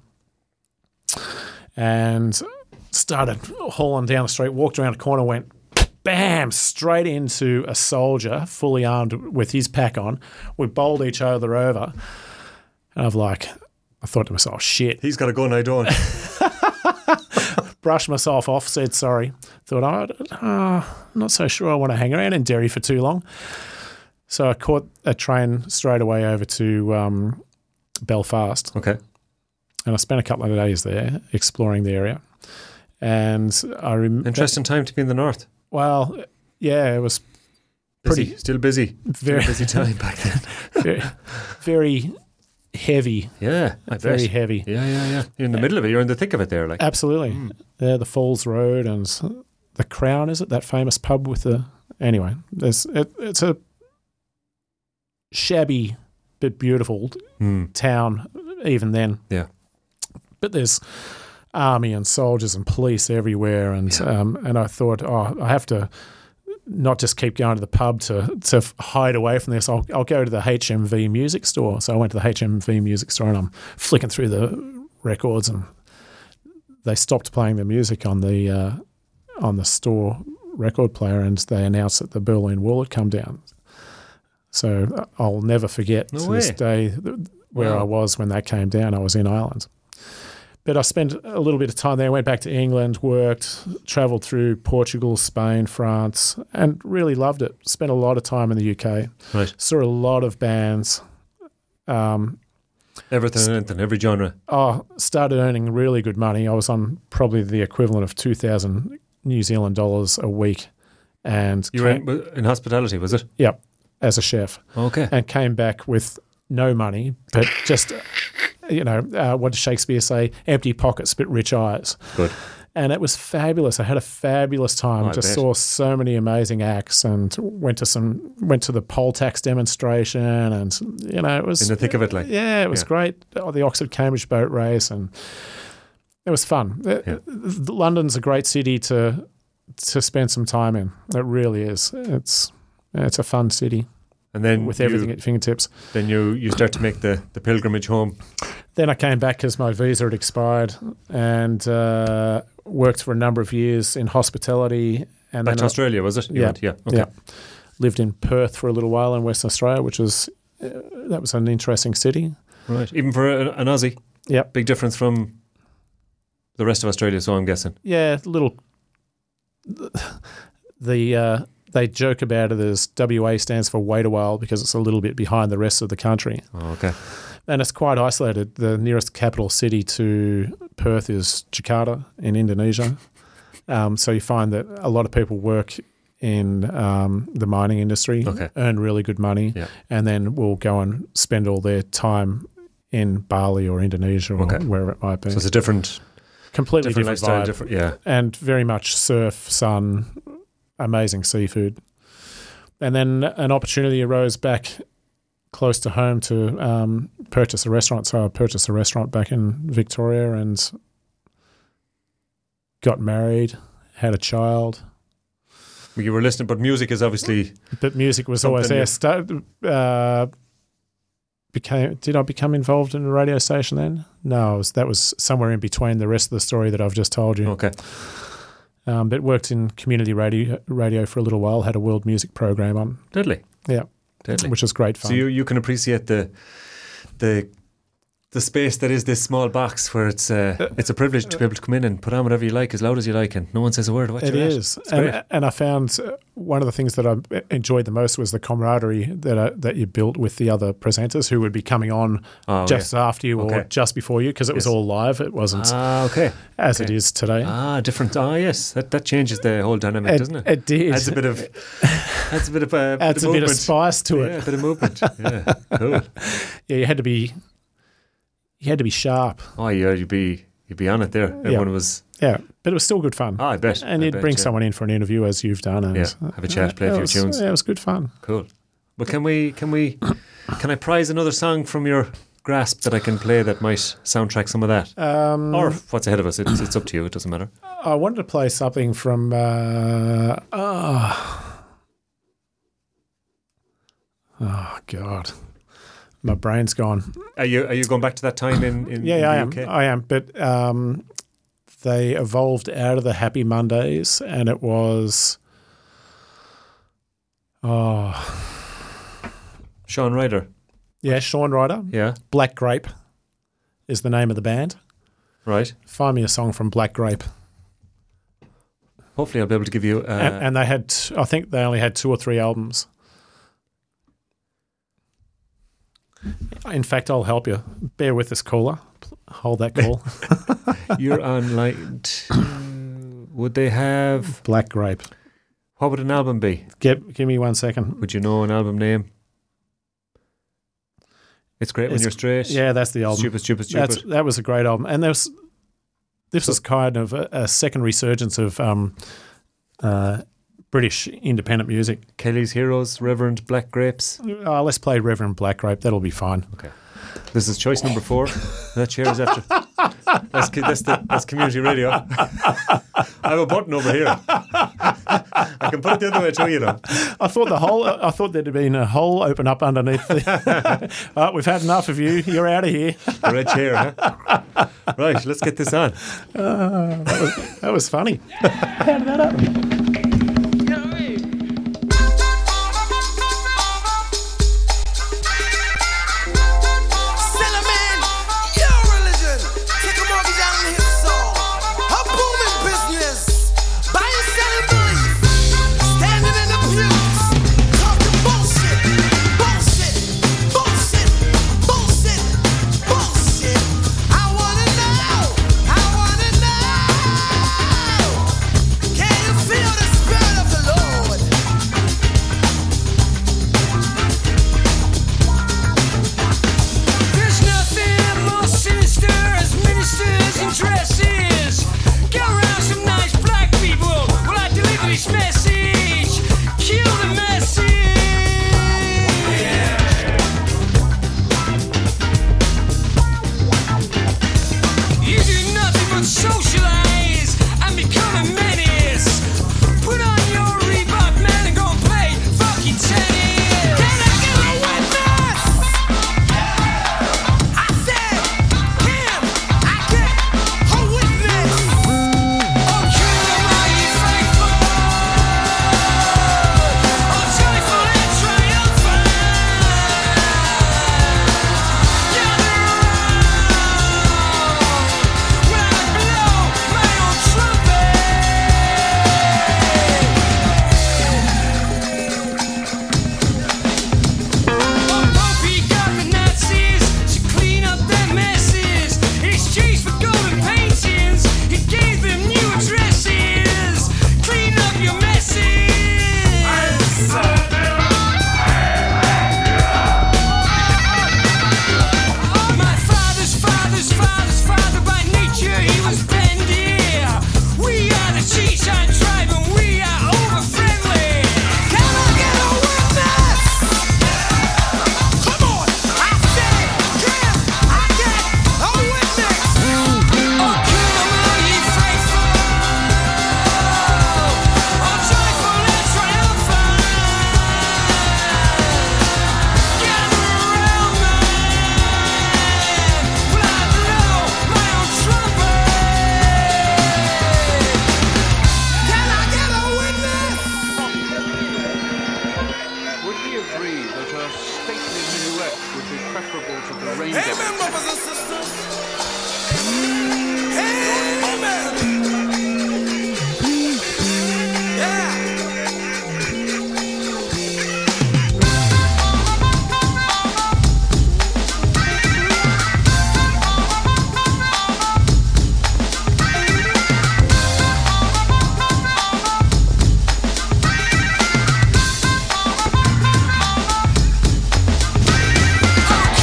and started hauling down the street. Walked around a corner, went bam straight into a soldier, fully armed with his pack on. We bowled each other over, and I've like, I thought to myself, shit. He's got a gun, I don't. Brushed myself off, said sorry. Thought, oh, uh, I'm not so sure I want to hang around in Derry for too long. So I caught a train straight away over to um, Belfast. Okay. And I spent a couple of days there exploring the area. And I remember... Interesting time to be in the north. Well, yeah, it was pretty... Busy. Still busy. Very Still busy time back then. very, very heavy. Yeah, I Very bet. heavy. Yeah, yeah, yeah. You're in the middle of it. You're in the thick of it there. Like. Absolutely. Mm. Yeah, the Falls Road and the Crown, is it? That famous pub with the... Anyway, there's it, it's a shabby but beautiful Mm. town even then. Yeah. But there's army and soldiers and police everywhere. And Yeah. um, and I thought, oh, I have to not just keep going to the pub to, to hide away from this. I'll, I'll go to the H M V music store. So I went to the H M V music store and I'm flicking through the records and they stopped playing the music on the uh, on the store record player and they announced that the Berlin Wall had come down. So I'll never forget No to way. this day where Wow. I was when that came down. I was in Ireland. But I spent a little bit of time there, went back to England, worked, travelled through Portugal, Spain, France, and really loved it. Spent a lot of time in the U K. Right. Saw a lot of bands. Um, Everything and anything, every genre. oh, started earning really good money. I was on probably the equivalent of two thousand New Zealand dollars a week. And You were came, in, in hospitality, was it? yep, as a chef. Okay. And came back with no money, but just, you know, uh, what does Shakespeare say? Empty pockets, but rich eyes. Good. And it was fabulous. I had a fabulous time. Oh, I Just bet. saw so many amazing acts and went to some, went to the poll tax demonstration and, you know, it was... In the thick of it, like. Yeah, it was Yeah. great. Oh, the Oxford-Cambridge boat race and it was fun. Uh, Yeah. London's a great city to to spend some time in. It really is. It's it's a fun city And then with you, everything at fingertips. Then you, you start to make the, the pilgrimage home. Then I came back because my visa had expired and uh, worked for a number of years in hospitality. And Back then to I- Australia, was it? You Yeah, went- yeah. Okay. yeah. Lived in Perth for a little while in Western Australia, which was uh, that was an interesting city. Right. Even for a, an Aussie. Yep. Big difference from the rest of Australia, so I'm guessing. Yeah, little. The uh, they joke about it as W A stands for wait a while because it's a little bit behind the rest of the country, Oh, okay. and it's quite isolated. The nearest capital city to Perth is Jakarta in Indonesia, um, so you find that a lot of people work in um, the mining industry, Okay. earn really good money, Yeah. and then will go and spend all their time in Bali or Indonesia or Okay. wherever it might be. So it's a different, Completely different, different, lifestyle. vibe. Different, yeah. And very much surf, sun, amazing seafood. And then an opportunity arose back close to home to um, purchase a restaurant. So I purchased a restaurant back in Victoria and got married, had a child. You were listening, but music is obviously But music was always Something there. you- Start, uh, became did I become involved in a radio station then? No, it was, that was somewhere in between the rest of the story that I've just told you. okay. Um, but worked in community radio radio for a little while. Had a world music program on, Deadly. yeah, Deadly. which was great fun. So you, you can appreciate the the the space that is this small box where it's uh, it's a privilege to be able to come in and put on whatever you like as loud as you like and no one says a word. What It you're at. is, It's great. and, and I found uh, one of the things that I enjoyed the most was the camaraderie that I, that you built with the other presenters who would be coming on Oh, just after you or Okay. just before you because it was Yes. all live. It wasn't Ah, okay. as it okay. is today. Ah, different. Ah, yes. That that changes the whole dynamic, it, doesn't it? it did. Adds a bit of adds a bit of uh, Adds bit of a bit of movement. spice to Yeah, it. a bit of movement. Yeah, cool. Yeah, you had to be, you had to be sharp. Oh, yeah, you'd be you'd be on it there. Everyone was. Yeah, but it was still good fun. Ah, I bet. and I you'd bet, bring yeah. someone in for an interview as you've done, and Yeah, have a chat, play a it few was- tunes. Yeah, it was good fun. Cool. But can we can we can I prize another song from your grasp that I can play that might soundtrack some of that? Um, Or what's ahead of us? It's, it's up to you. It doesn't matter. I wanted to play something from. Uh, oh. oh God, my brain's gone. Are you are you going back to that time in, in Yeah, in yeah, I the am. U K? I am. But um, they evolved out of the Happy Mondays, and it was. Oh, Sean Ryder. yeah, Sean Ryder. Yeah, Black Grape is the name of the band. right. Find me a song from Black Grape. Hopefully I'll be able to give you... Uh, and, and they had, I think they only had two or three albums. In fact, I'll help you. Bear with this caller. Hold that call. you're on line two. Would they have... Black Grape. What would an album be? Give, give me one second. Would you know an album name? It's Great When It's- You're Straight. Yeah, that's the album. Stupid, stupid, stupid. That's, that was a great album. And there was, this was kind of a, a second resurgence of um, uh, British independent music. Kelly's Heroes, Reverend Black Grapes. Uh, let's play Reverend Black Grape. That'll be fine. Okay. This is choice number four. That chair is after. That's, that's, the, that's community radio. I have a button over here. I can put it the other way too, you know. I thought the hole. I thought there'd been a hole open up underneath. The, uh, we've had enough of you. You're out of here. The red chair, huh? Right, let's get this on. Uh, that, was, that was funny. How did that happen?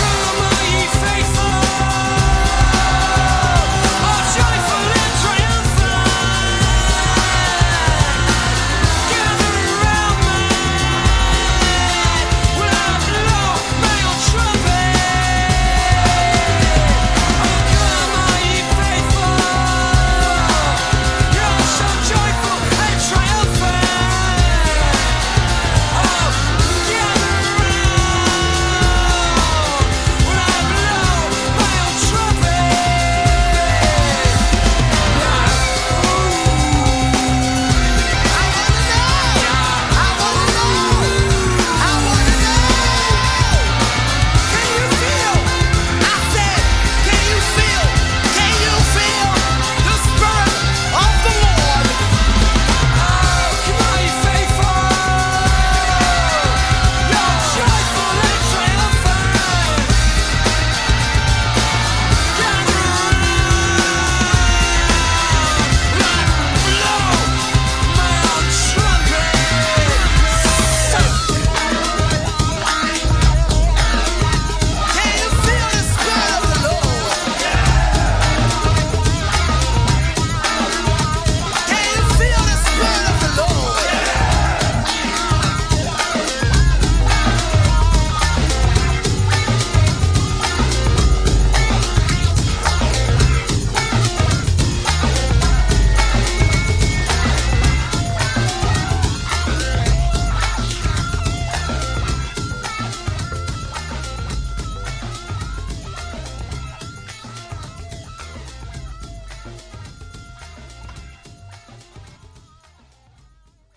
Faithful, oh, joyful and triumphant.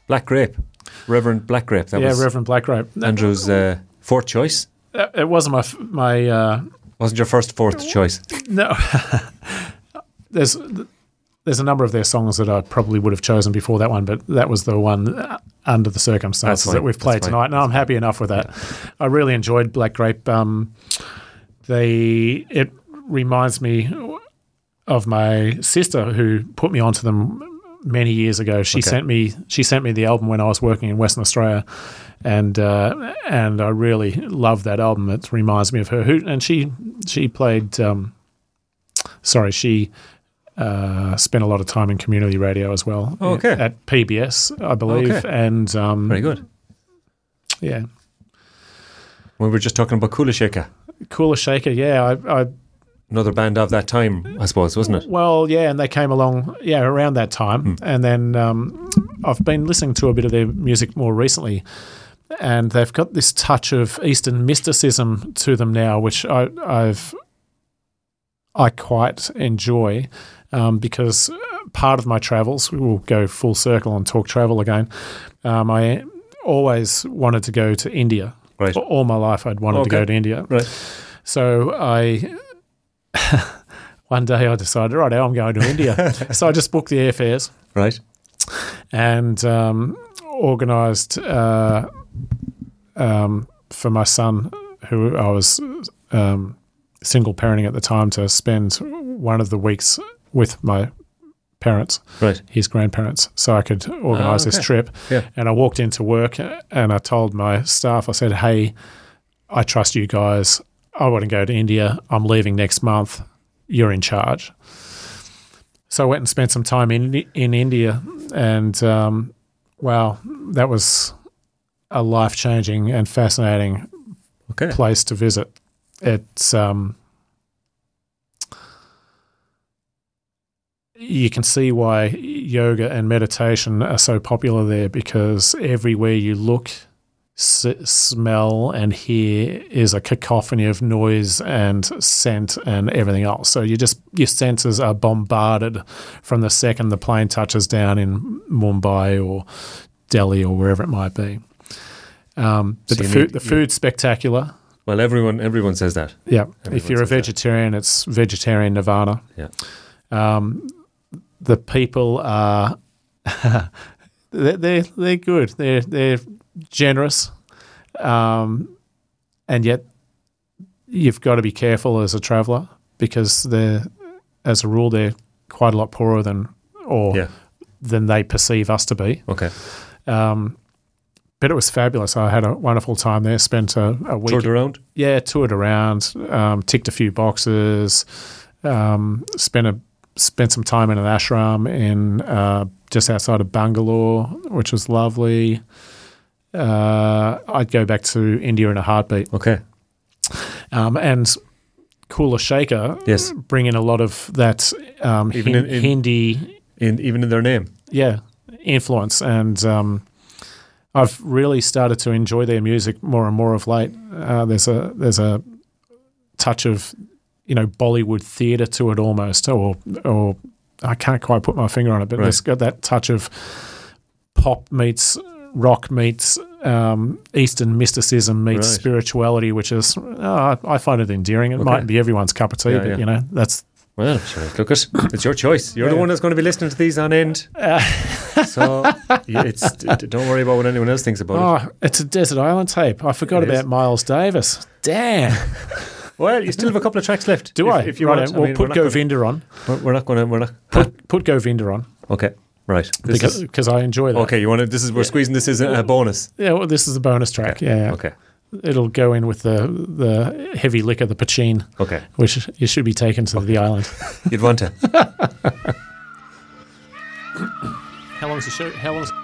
Black Grape. Reverend Black Grape. That yeah, was Reverend Black Grape. Andrew's uh, fourth choice. Uh, It wasn't my f- my. Uh, Wasn't your first fourth choice? no, there's there's a number of their songs that I probably would have chosen before that one, but that was the one uh, under the circumstances fine. that we've played That's fine. tonight, and I'm happy enough with that. I really enjoyed Black Grape. Um, they it reminds me of my sister who put me onto them many years ago. She Okay. sent me she sent me the album when I was working in Western Australia, and uh, and I really love that album. It reminds me of her. Who and she she played. Um, sorry, she uh, spent a lot of time in community radio as well. Oh, okay. At P B S, I believe, Okay. and um, Very good. yeah, We were just talking about Kula Shaker. Cooler Shaker. Yeah, I, I Another band of that time, I suppose, wasn't it? Well, yeah, and they came along, yeah, around that time. And then um, I've been listening to a bit of their music more recently, and they've got this touch of Eastern mysticism to them now, which I, I've I quite enjoy um, because part of my travels, we will go full circle and talk travel again. Um, I always wanted to go to India. Right. All my life, I'd wanted to Okay. go to India. Right. So I. One day I decided, right, I'm going to India. So I just booked the airfares Right. and um, organised uh, um, for my son, who I was um, single parenting at the time, to spend one of the weeks with my parents, Right. his grandparents, so I could organise Ah, this okay. trip. Yeah. And I walked into work and I told my staff, I said, hey, I trust you guys. I want to go to India. I'm leaving next month. You're in charge. So I went and spent some time in in India, and um, wow, that was a life-changing and fascinating Okay. place to visit. It's um, you can see why yoga and meditation are so popular there, because everywhere you look, s- smell and hear is a cacophony of noise and scent and everything else. So you just your senses are bombarded from the second the plane touches down in Mumbai or Delhi or wherever it might be. Um, but So the you food, need- the you- food's spectacular. Well, everyone everyone says that. Yeah, Everyone if you're a says that. vegetarian, it's vegetarian nirvana. Yeah. Um, the people are they're, they're they're good. They're they're generous, um, and yet you've got to be careful as a traveller, because they're, as a rule, they're quite a lot poorer than or Yeah. than they perceive us to be. Okay. Um, but it was fabulous. I had a wonderful time there. Spent a, a week. Toured around. Yeah, toured around, um, ticked a few boxes, um, spent a spent some time in an ashram in uh, just outside of Bangalore, which was lovely. Uh, I'd go back to India in a heartbeat. Okay. Um, and Kula Shaker Yes. bring in a lot of that um, Even Hin- in- in- Hindi, In even in their name. yeah, influence. And um, I've really started to enjoy their music more and more of late. Uh, there's a there's a touch of, you know, Bollywood theatre to it almost, or or I can't quite put my finger on it, but Right. it's got that touch of pop meets rock meets um, Eastern mysticism meets Right. spirituality, which is uh, I find it endearing. It Okay. mightn't be everyone's cup of tea, Yeah, but yeah. you know that's Well, sure. Look, it, it's your choice. You're the Yeah. one that's going to be listening to these on end. So yeah, it's d- don't worry about what anyone else thinks about it. oh, it's a desert island tape. I forgot It is. about Miles Davis. Damn. Well, you still have a couple of tracks left. Do if, I? If you right, want, I well, mean, put we're not gonna- Govinda on. We're, we're not going to. We're not. Huh? Put, put Govinda on Okay. Right. This because is, because I enjoy that. okay. You want to? This is we're squeezing this as a, a bonus. Yeah, well, this is a bonus track. Yeah, yeah. Okay. It'll go in with the the heavy liquor, the pachine, Okay. which you should be taken to the island. You'd want to. How long's the show? How long's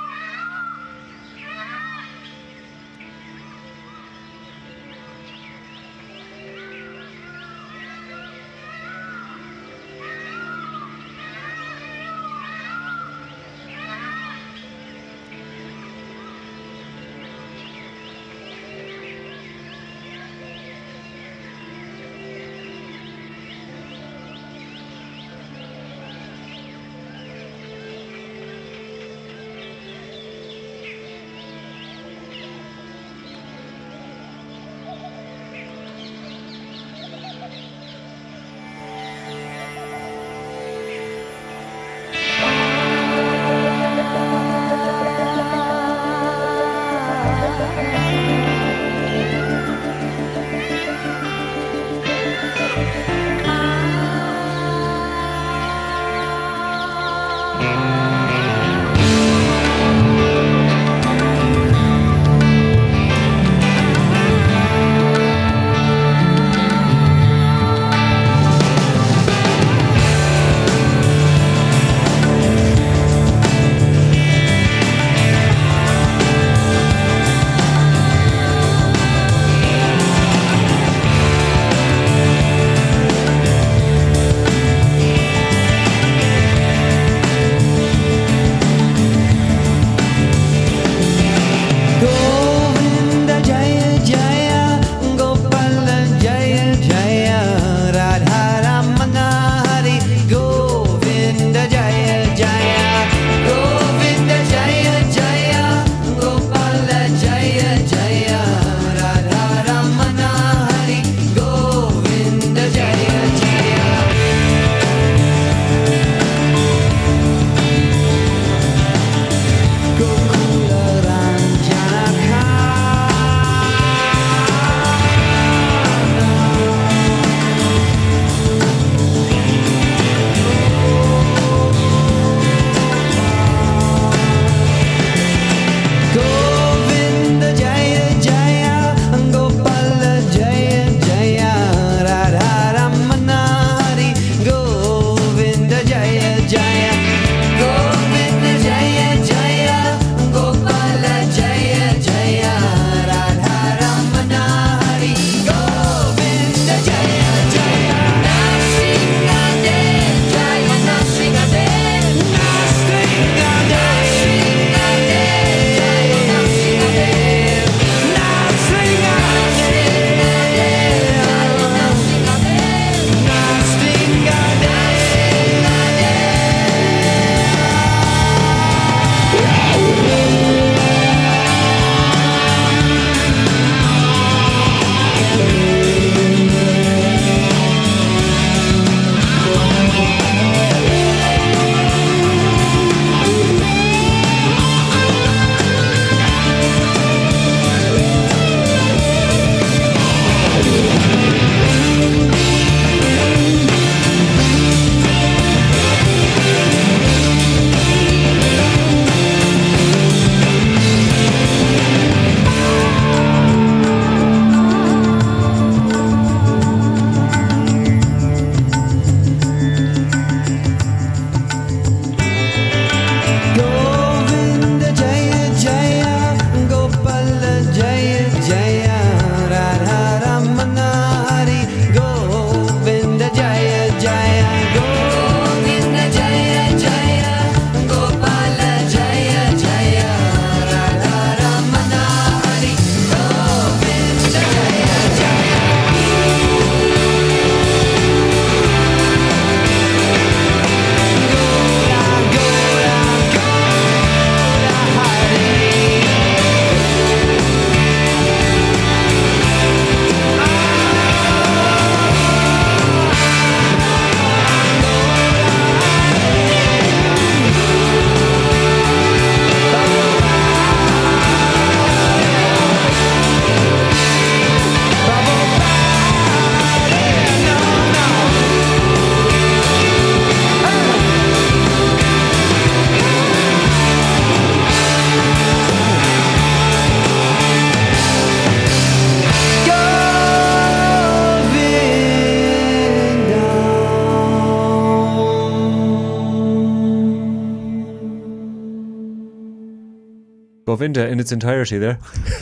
Govinda in its entirety there.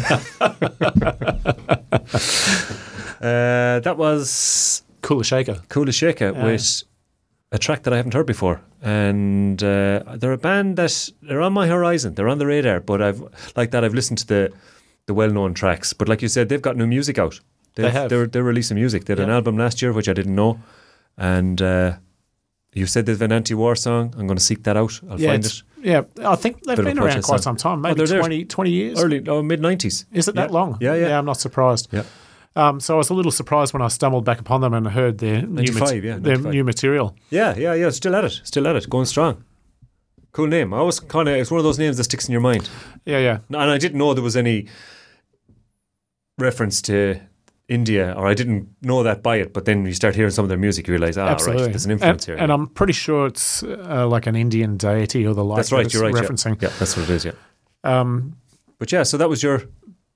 uh, that was Kula Shaker. Kula Shaker Yeah. with a track that I haven't heard before. And uh, they're a band that they're on my horizon. They're on the radar. But I've like that. I've listened to the the well-known tracks. But like you said, they've got new music out. They've, They have. They're, they're releasing music. They had an Yeah. album last year, which I didn't know. And uh, you said there's an anti-war song. I'm going to seek that out. I'll Yeah, find it's- it. yeah. I think they've Bit of a been around protest quite song. some time, Oh, maybe they're there. twenty, twenty years. Early, oh, mid-nineties. Is it that Yeah. long? Yeah, yeah. Yeah, I'm not surprised. Yeah. Um, so I was a little surprised when I stumbled back upon them and heard their new, ninety-five, yeah, their ninety-five. new material. Yeah, yeah, yeah. Still at it. Still at it. Going strong. Cool name. I always kind of, it's one of those names that sticks in your mind. Yeah, yeah. And I didn't know there was any reference to India, or I didn't know that by it. But then you start hearing some of their music, you realise, ah, Absolutely. right, there's an influence and, here. And I'm pretty sure it's uh, like an Indian deity or the like. That's that right, it's you're right. Yeah. referencing. Yeah, that's what it is, yeah. Um, But yeah, so that was your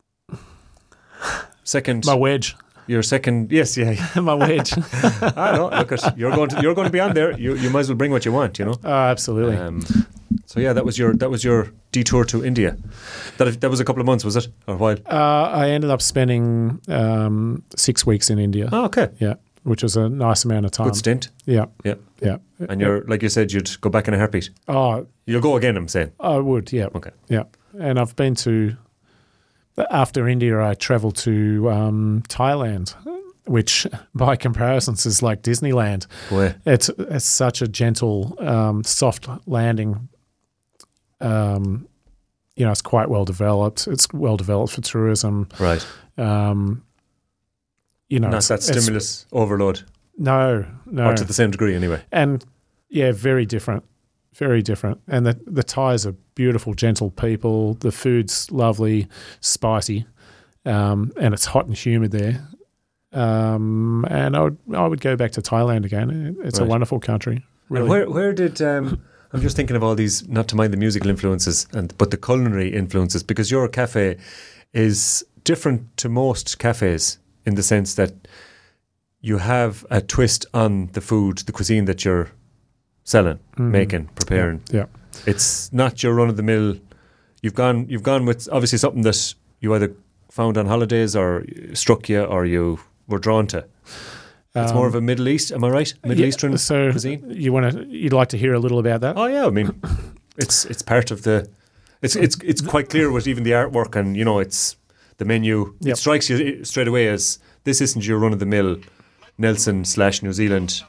second, my wedge. your second, yes, yeah. yeah. my wedge. I know, look at, you're going to, you're going to be on there. You, you might as well bring what you want, you know. Oh, absolutely. Um, so yeah, that was your that was your detour to India. That that was a couple of months, was it, or a while? Uh, I ended up spending um, six weeks in India. Oh, okay, Yeah, which was a nice amount of time. good stint. Yeah, Yeah, yeah. and you're like you said, you'd go back in a heartbeat. Oh, You'll go again. I'm saying. I would. Yeah. Okay. Yeah, and I've been to. After India, I travelled to um, Thailand, which by comparisons is like Disneyland. Boy. It's it's such a gentle, um, soft landing. Um, you know, it's quite well developed. It's well developed for tourism. Right. Um, you know, Not it's- that it's- stimulus overload, No, no, or to the same degree, anyway. and yeah, very different, very different. And the the Thais are beautiful, gentle people. The food's lovely, spicy, um, and it's hot and humid there. Um, and I would I would go back to Thailand again. It's Right. a wonderful country. Really. And where where did um, I'm just thinking of all these, not to mind the musical influences, and but the culinary influences, because your cafe is different to most cafes in the sense that you have a twist on the food, the cuisine that you're selling, Mhm. making, preparing. Yeah. It's not your run of the mill. You've gone you've gone with obviously something that you either found on holidays or struck you or you were drawn to. It's Um, more of a Middle East, am I right? Middle yeah, Eastern so cuisine. You want to? You'd like to hear a little about that? Oh yeah, I mean, it's it's part of the. It's it's it's quite clear with even the artwork, and you know, it's the menu. Yep. It strikes you straight away as this isn't your run of the mill Nelson slash New Zealand.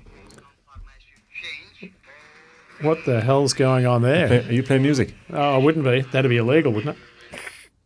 What the hell's going on there? Play, are you playing music? Oh, it wouldn't be. That'd be illegal, wouldn't it?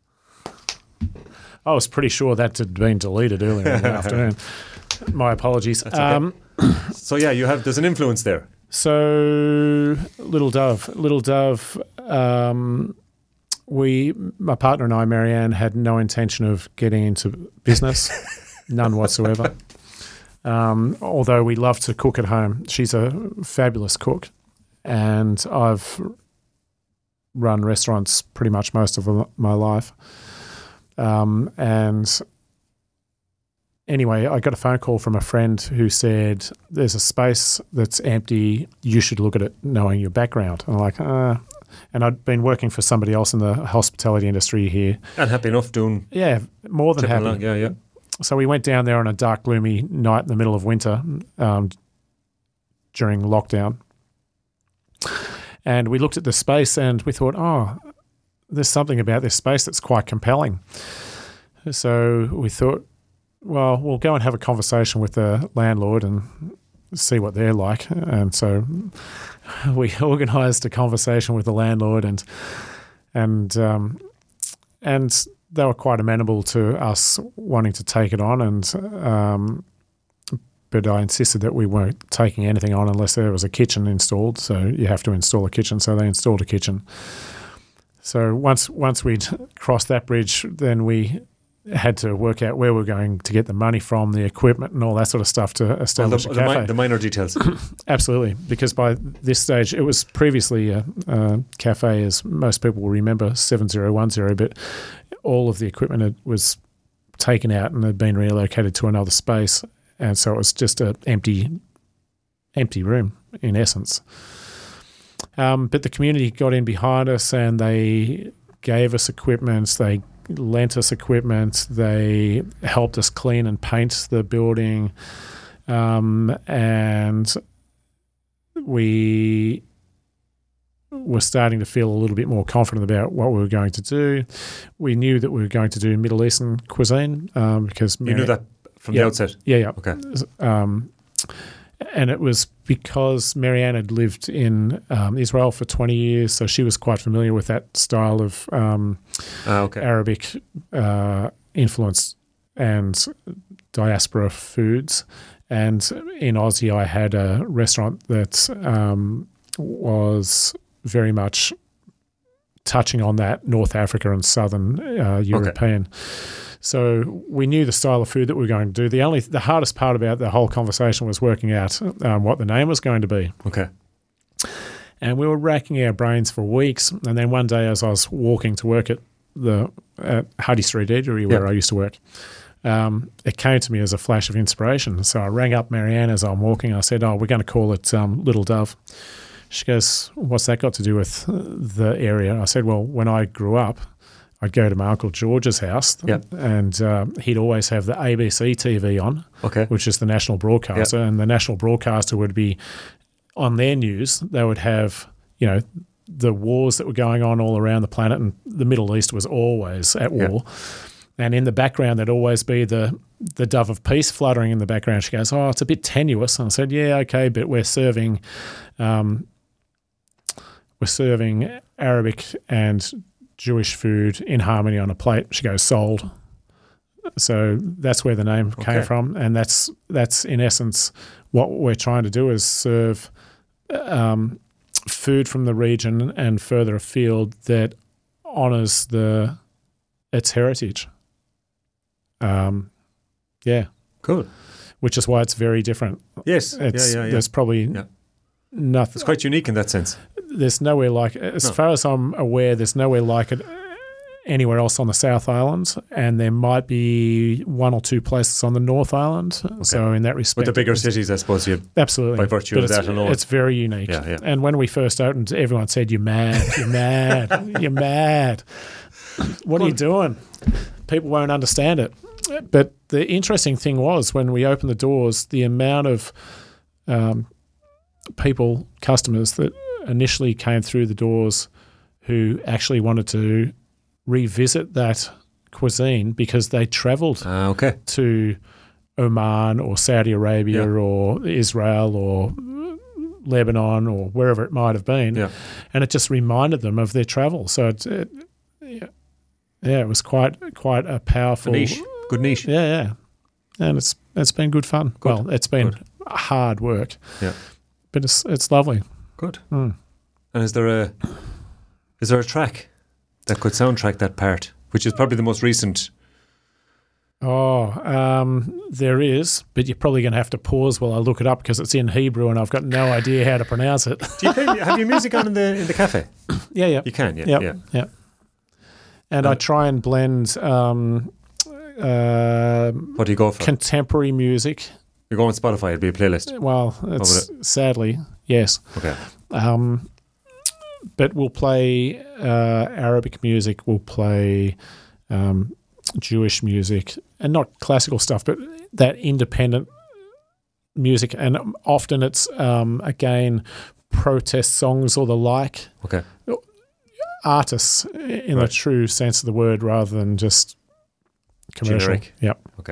I was pretty sure that had been deleted earlier in the afternoon. My apologies. okay. Um, So yeah, you have there's an influence there. so, Little Dove, Little Dove. Um, we, my partner and I, Marianne, had no intention of getting into business, none whatsoever. Um, although we love to cook at home, she's a fabulous cook, and I've run restaurants pretty much most of my life. Um, and anyway, I got a phone call from a friend who said, there's a space that's empty. You should look at it knowing your background. And I'm like, uh, and I'd been working for somebody else in the hospitality industry here. And happy enough doing Yeah, more than tipping happy. along. Yeah, yeah. So we went down there on a dark, gloomy night in the middle of winter um, during lockdown. And we looked at the space and we thought, oh, there's something about this space that's quite compelling. So we thought, well, we'll go and have a conversation with the landlord and see what they're like. And so we organised a conversation with the landlord, and and um, and they were quite amenable to us wanting to take it on. And um, but I insisted that we weren't taking anything on unless there was a kitchen installed. So you have to install a kitchen. So they installed a kitchen. So once once we'd crossed that bridge, then we had to work out where we we're going to get the money from, the equipment and all that sort of stuff to Well, establish the, a the, cafe. mi- the minor details. Absolutely, because by this stage, it was previously a, a cafe, as most people will remember, seven zero one zero, but all of the equipment had, was taken out and had been relocated to another space, and so it was just an empty, empty room in essence. Um, but the community got in behind us, and they gave us equipment, they lent us equipment, they helped us clean and paint the building, um, and we were starting to feel a little bit more confident about what we were going to do. We knew that we were going to do Middle Eastern cuisine um, because... You Mary- knew that from yeah, the outset? Yeah, yeah. Okay. Um, and it was because Marianne had lived in um, Israel for twenty years, so she was quite familiar with that style of um, Ah, okay. Arabic uh, influence and diaspora foods. And in Aussie, I had a restaurant that um, was very much touching on that North Africa and Southern uh, European. Okay. So we knew the style of food that we were going to do. The only the hardest part about the whole conversation was working out um, what the name was going to be. Okay. And we were racking our brains for weeks. And then one day, as I was walking to work at the at Huddy Street Eatery, where yep. I used to work, um, it came to me as a flash of inspiration. So I rang up Marianne as I'm walking. I said, "Oh, we're going to call it um, Little Dove." She goes, "What's that got to do with the area?" I said, "Well, when I grew up, I'd go to my Uncle George's house, yep. and uh, he'd always have the A B C T V on, okay. which is the national broadcaster, yep. and the national broadcaster would be on their news. They would have, you know, the wars that were going on all around the planet, and the Middle East was always at war. Yep. And in the background, there'd always be the the dove of peace fluttering in the background." She goes, "Oh, it's a bit tenuous." And I said, "Yeah, okay, but we're serving, um, we're serving Arabic and Jewish food in harmony on a plate." She goes, "Sold." So that's where the name okay. came from, and that's that's in essence what we're trying to do is serve um, food from the region and further afield that honours the its heritage. Um, yeah, cool. Which is why it's very different. Yes, it's, yeah, yeah, yeah. There's probably yeah. nothing. It's quite unique in that sense. There's nowhere like, as no. far as I'm aware, there's nowhere like it anywhere else on the South Island, and there might be one or two places on the North Island. Okay. So in that respect, with the bigger cities, I suppose you absolutely by virtue but of that alone, it's very unique. Yeah, yeah. And when we first opened, everyone said, "You're mad, you're mad, you're mad. What are you doing?" People won't understand it. But the interesting thing was when we opened the doors, the amount of um, people, customers that initially came through the doors who actually wanted to revisit that cuisine because they travelled uh, okay. to Oman or Saudi Arabia yeah. or Israel or Lebanon or wherever it might have been. Yeah. And it just reminded them of their travel. So it, it yeah, yeah, it was quite quite a powerful... A niche. Good niche. Yeah, yeah. And it's it's been good fun. Good. Well, it's been good. hard work. Yeah. But it's it's lovely. Good. Mm. And is there a is there a track that could soundtrack that part, which is probably the most recent? Oh, um, there is, but you're probably going to have to pause while I look it up because it's in Hebrew and I've got no idea how to pronounce it. Do you play, have your music on in the in the cafe? Yeah, yeah. You can, yeah. Yep, yeah. yeah. And um, I try and blend um, uh, what do you go for? Contemporary music. You go on Spotify, it'd be a playlist. Well, it's it? sadly, yes. Okay. Um, but we'll play uh, Arabic music, we'll play um, Jewish music, and not classical stuff, but that independent music. And often it's, um, again, protest songs or the like. Okay. Artists in right. the true sense of the word rather than just commercial. Generic. Yep. Okay.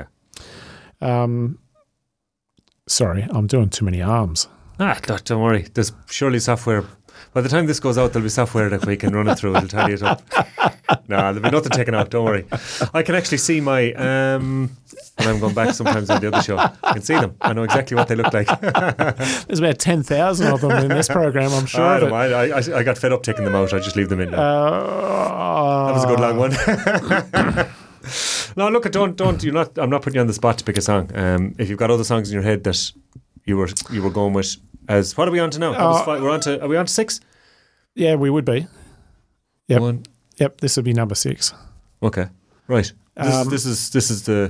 Um, sorry, I'm doing too many arms. Ah, don't worry. There's surely software. By the time this goes out, there'll be software that we can run it through. It'll tally it up. No, there'll be nothing taken out. Don't worry. I can actually see my... Um, and I'm going back sometimes on the other show. I can see them. I know exactly what they look like. There's about ten thousand of them in this program, I'm sure. I of don't it. mind. I, I, I got fed up taking them out. I just leave them in now. Uh, that was a good long one. No, look, don't, don't. You're not. I'm not putting you on the spot to pick a song. Um, if you've got other songs in your head that you were you were going with, as what are we on to now? Uh, five, we're on to. Are we on to six? Yeah, we would be. Yep. One. Yep. This would be number six. Okay. Right. This, Um, is, this is this is the.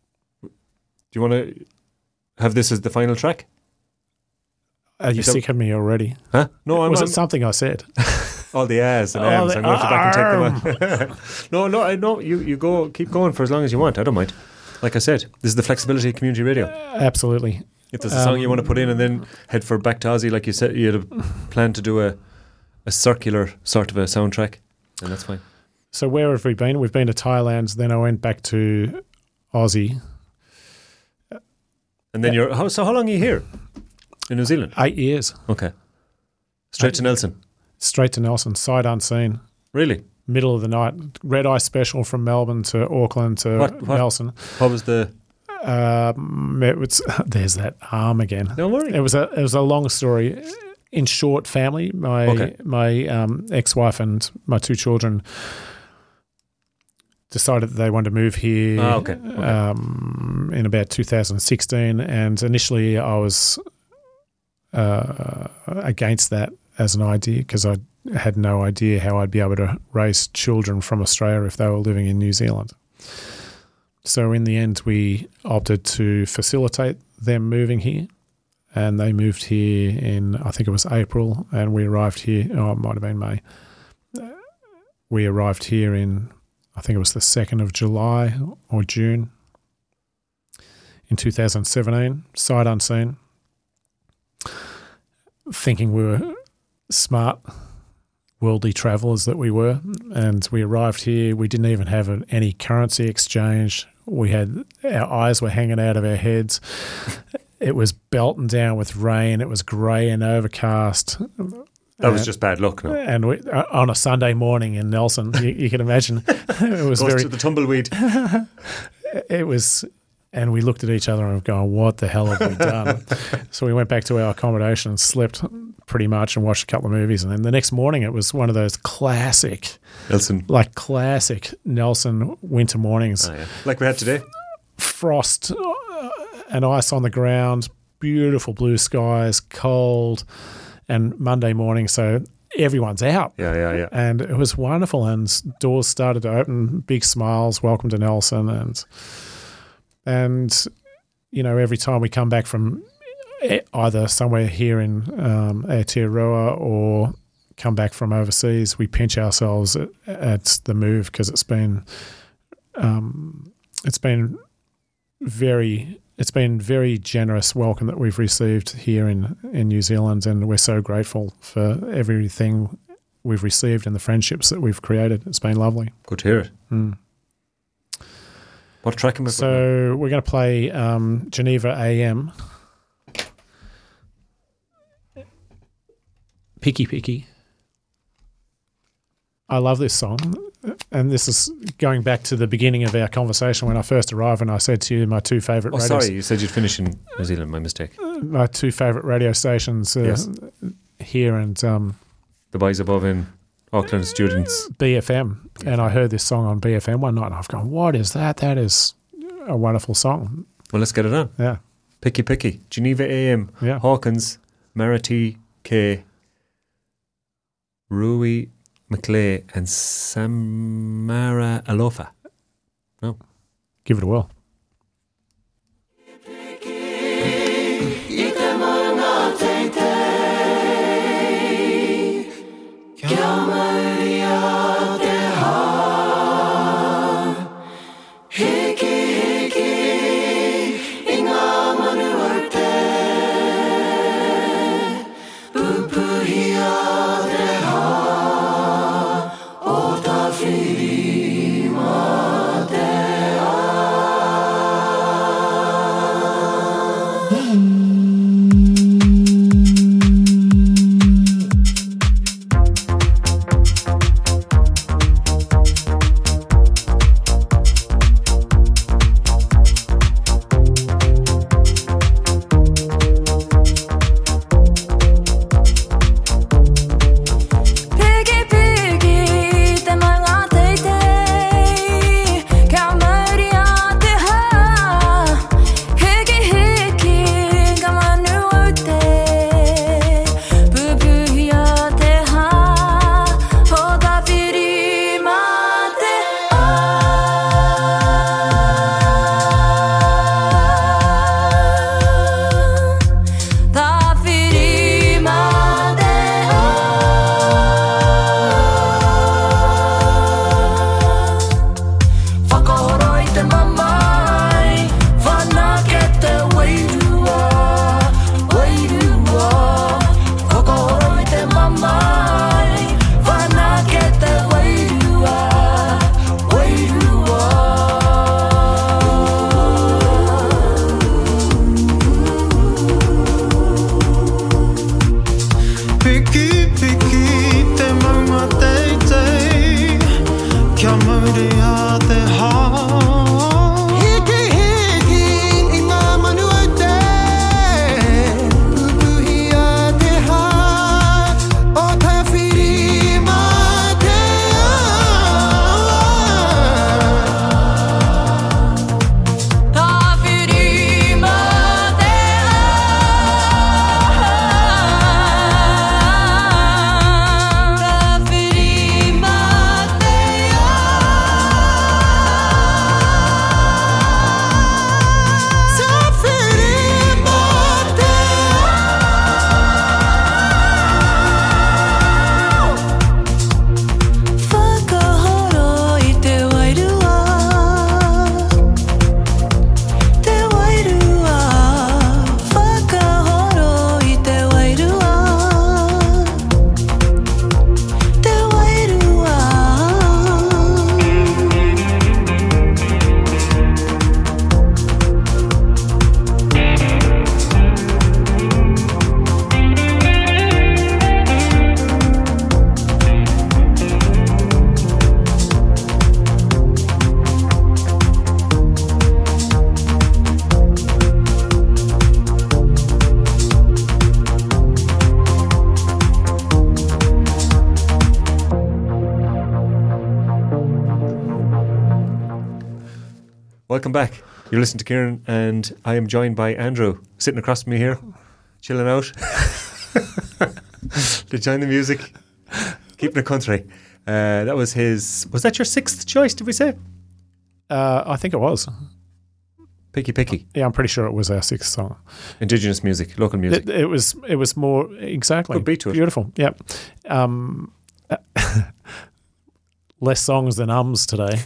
Do you want to have this as the final track? Are you Is that- sick of me already? Huh? No, I'm. Was I'm it something I said? all the ahs and All ams. the I'm going to go back and take them out. no, no, I no. You you go, keep going for as long as you want. I don't mind. Like I said, this is the flexibility of community radio. Absolutely. If there's a song Um, you want to put in and then head for back to Aussie, like you said, you had a plan to do a a circular sort of a soundtrack, and that's fine. So where have we been? We've been to Thailand. Then I went back to Aussie. And then you're how, so how long are you here in New Zealand? Eight years. Okay, straight to Nelson. Straight to Nelson, sight unseen. Really? Middle of the night. Red eye special from Melbourne to Auckland to What- what- Nelson. What was the? Um, it was, there's that arm again. Don't worry. It was a it was a long story. In short, family. My Okay. my um, ex-wife and my two children decided that they wanted to move here. Ah, okay. Okay. Um, in about two thousand sixteen, and initially I was uh, against that as an idea because I had no idea how I'd be able to raise children from Australia if they were living in New Zealand. So in the end, we opted to facilitate them moving here, and they moved here in, I think it was April, and we arrived here, oh, it might have been May. We arrived here in, I think it was the second of July or June in two thousand seventeen, sight unseen, thinking we were smart, worldly travellers that we were, and we arrived here. We didn't even have an, any currency exchange. We had, our eyes were hanging out of our heads. It was belting down with rain. It was grey and overcast. That was And- just bad luck. No, And we, uh, on a Sunday morning in Nelson, you, you can imagine, it was goes very, to the tumbleweed. it was, and we looked at each other and were going, what the hell have we done? So we went back to our accommodation and slept pretty much and watched a couple of movies. And then the next morning it was one of those classic, Nelson, like classic Nelson winter mornings. oh, yeah. Like we had today. Frost uh, and ice on the ground, beautiful blue skies, cold, and Monday morning. So everyone's out. Yeah, yeah, yeah. And it was wonderful. And doors started to open, big smiles, welcome to Nelson. And, and you know, every time we come back from e- either somewhere here in um, Aotearoa or come back from overseas, we pinch ourselves at, at the move because it's been, um, it's been very, it's been very generous welcome that we've received here in, in New Zealand, and we're so grateful for everything we've received and the friendships that we've created. It's been lovely. Good to hear it. Mm. What track am I putting on? So we're going to play um, Geneva A M. Picky Picky. I love this song. And this is going back to the beginning of our conversation when I first arrived, and I said to you my two favourite Oh, radio sorry, you said you'd finish in New Zealand. My mistake. my two favourite radio stations uh, Yes. here, and um, The boys above in Auckland students. B F M. And I heard this song on B F M one night, and I've gone, what is that? That is a wonderful song. Well, let's get it on. Yeah. Picky Picky. Geneva A M. Yeah. Hawkins. Marity K. Rui McClay and Samara Alofa. Give it a whirl. Hiki hiki Welcome back. You're listening to Kieran, and I am joined by Andrew, sitting across from me here, chilling out. Enjoying the music, keeping it country. Uh, that was his. Was that your sixth choice? Did we say? Uh, I think it was. Picky, picky. Yeah, I'm pretty sure it was our sixth song. Indigenous music, local music. It, it was. It was more exactly. Good beat to it. Beautiful. Yeah. Um, less songs than ums today.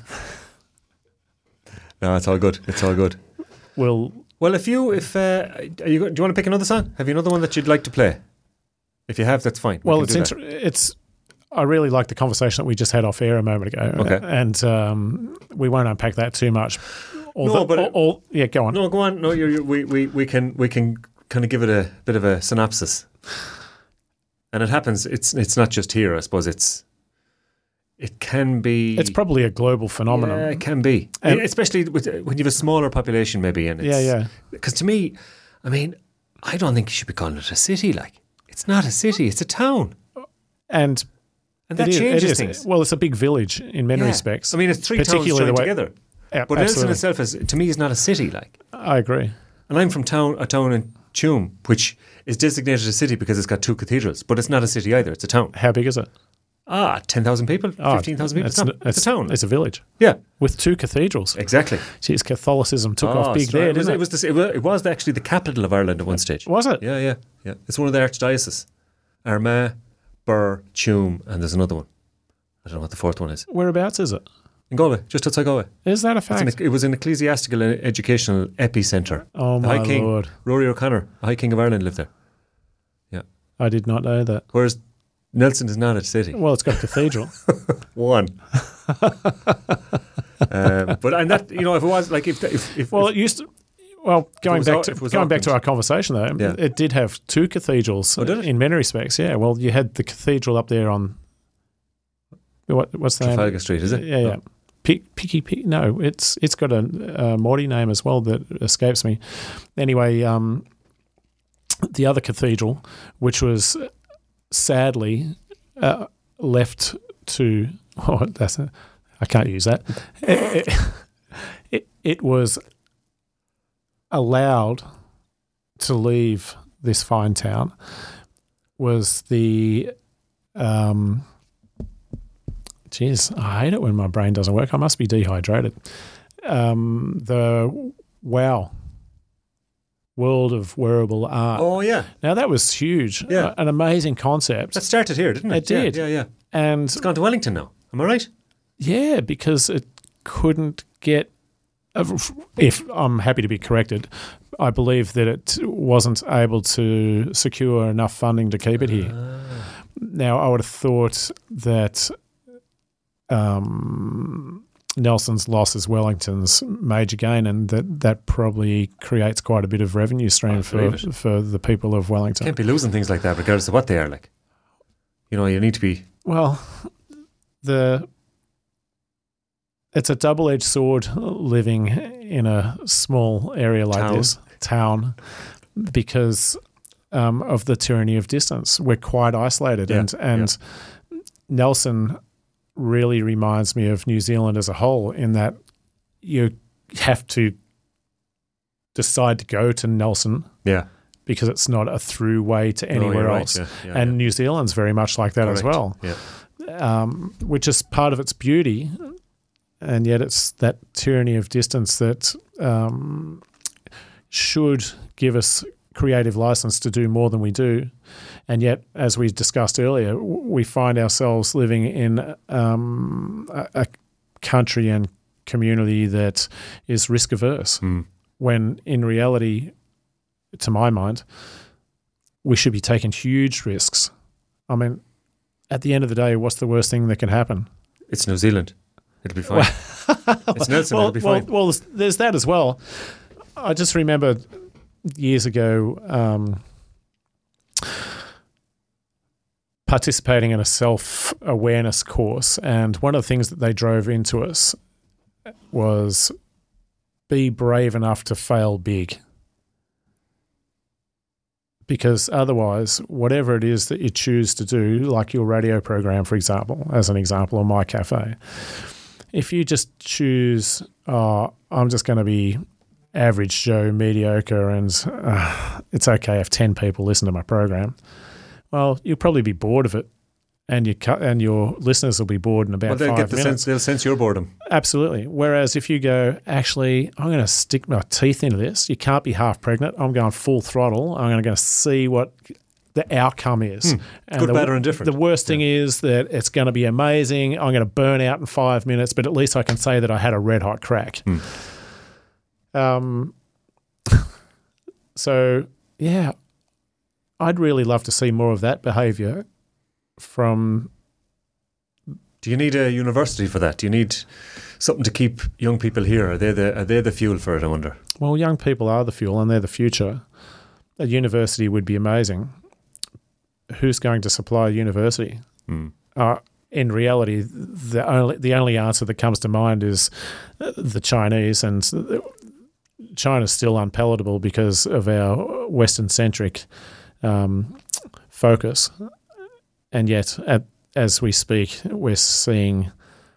No, it's all good. It's all good. We'll. Well, if you, if uh, are you, do you want to pick another song? Have you another one that you'd like to play? If you have, that's fine. We Well, can it's do inter- it's. I really like the conversation that we just had off air a moment ago. Okay. And um, we won't unpack that too much. Although, No, but all, it- all, yeah, go on. No, go on. No, you're, you're, we, we, we can we can kind of give it a bit of a synopsis. And it happens. It's it's not just here. I suppose it's it can be. It's probably a global phenomenon. Yeah, it can be, And- especially with, when you have a smaller population, maybe. And it's, Yeah, yeah. Because to me, I mean, I don't think you should be calling it a city. Like, it's not a city; it's a town, And and that it is- changes it is. things. Well, it's a big village in many Yeah. respects. I mean, it's three towns particularly joined the way- together. Yeah, But Nelson absolutely. itself is, to me, is not a city. Like, I agree. and I'm from town, a town in Tuam, which is designated a city because it's got two cathedrals, but it's not a city either. It's a town. How big is it? Ah, ten thousand people, Oh, fifteen thousand people. It's, n- not, it's, a town. It's a village yeah, with two cathedrals. exactly. Geez, Catholicism took Oh, off big straight- there, it was, didn't it it? was, the, it was it was actually the capital of Ireland at one stage. Was it? Yeah, yeah, yeah. It's one of the archdioceses. Armagh, Burr, Tuam, and there's another one. I don't know what the fourth one is. Whereabouts is it? In Galway, just outside Galway. Is that a It's fact? an, it was an ecclesiastical and educational epicentre. Oh, the my High King, Lord. Rory O'Connor, the High King of Ireland, lived there. I did not know that. Whereas Nelson is not a city. Well, it's got a cathedral. One. um, but and that, you know, if it was like if if, if Well, if, it used to. Well, going was back Au- to if it was going back to Auckland. our conversation though, Yeah. it did have two cathedrals Oh, did it? in many respects. Yeah. Well, you had the cathedral up there on what what's the name? Trafalgar Street, is it? Yeah, yeah. No. Pick, picky, pick, no, it's it's got a, a Māori name as well that escapes me. Anyway, um, the other cathedral, which was sadly uh, left to, oh, that's a, I can't use that. It, it, it, it was allowed to leave this fine town. Was the um. Jeez, I hate it when my brain doesn't work. I must be dehydrated. Um, the WOW, World of Wearable Art. Oh yeah, Now, that was huge. Yeah. Uh, an amazing concept. that started here, didn't it? It did. Yeah, yeah, yeah. And It's gone to Wellington now. Am I right? yeah, because it couldn't get, if I'm happy to be corrected, I believe that it wasn't able to secure enough funding to keep it here. Now, I would have thought that um, Nelson's loss is Wellington's major gain, and that, that probably creates quite a bit of revenue stream I for, believe it. for the people of Wellington. Can't be losing things like that, regardless of what they are. Like, you know, you need to be. Well, the it's a double-edged sword living in a small area like Town. this town because um, of the tyranny of distance. We're quite isolated, Yeah, and and Nelson really reminds me of New Zealand as a whole in that you have to decide to go to Nelson Yeah. because it's not a through way to No, you're anywhere right, else. yeah, yeah, and yeah. New Zealand's very much like that as Correct. well. Yeah. Um, which is part of its beauty, and yet it's that tyranny of distance that um, should give us creative license to do more than we do. And yet, as we discussed earlier, w- we find ourselves living in um, a, a country and community that is risk averse, Mm. when in reality, to my mind, we should be taking huge risks. I mean, at the end of the day, what's the worst thing that can happen? It's New Zealand. It'll be fine. It's Nelson. well, It'll be well, fine. well, there's- there's that as well. I just remember years ago um, participating in a self-awareness course, and one of the things that they drove into us was be brave enough to fail big. Because otherwise, whatever it is that you choose to do, like your radio program, for example, as an example, or My Cafe, if you just choose, oh, I'm just going to be average Joe, mediocre, and uh, it's okay if ten people listen to my program, well, you'll probably be bored of it, and you cu- and your listeners will be bored in about Well, they'll five get the minutes. sense. They'll sense your boredom. Absolutely. Whereas if you go, actually, I'm going to stick my teeth into this. You can't be half pregnant. I'm going full throttle. I'm going to see what the outcome is. Hmm. And Good, the, bad, or indifferent. The worst thing is that it's going to be amazing. I'm going to burn out in five minutes, but at least I can say that I had a red hot crack. Hmm. Um. So yeah, I'd really love to see more of that behaviour from. Do you need a university for that? Do you need something to keep young people here? Are they the are they the fuel for it, I wonder? Well, young people are the fuel and they're the future. A university would be amazing. Who's going to supply a university? Mm. Uh, in reality, the only the only answer that comes to mind is the Chinese, and China's still unpalatable because of our Western-centric um, focus. And yet, at, as we speak, we're seeing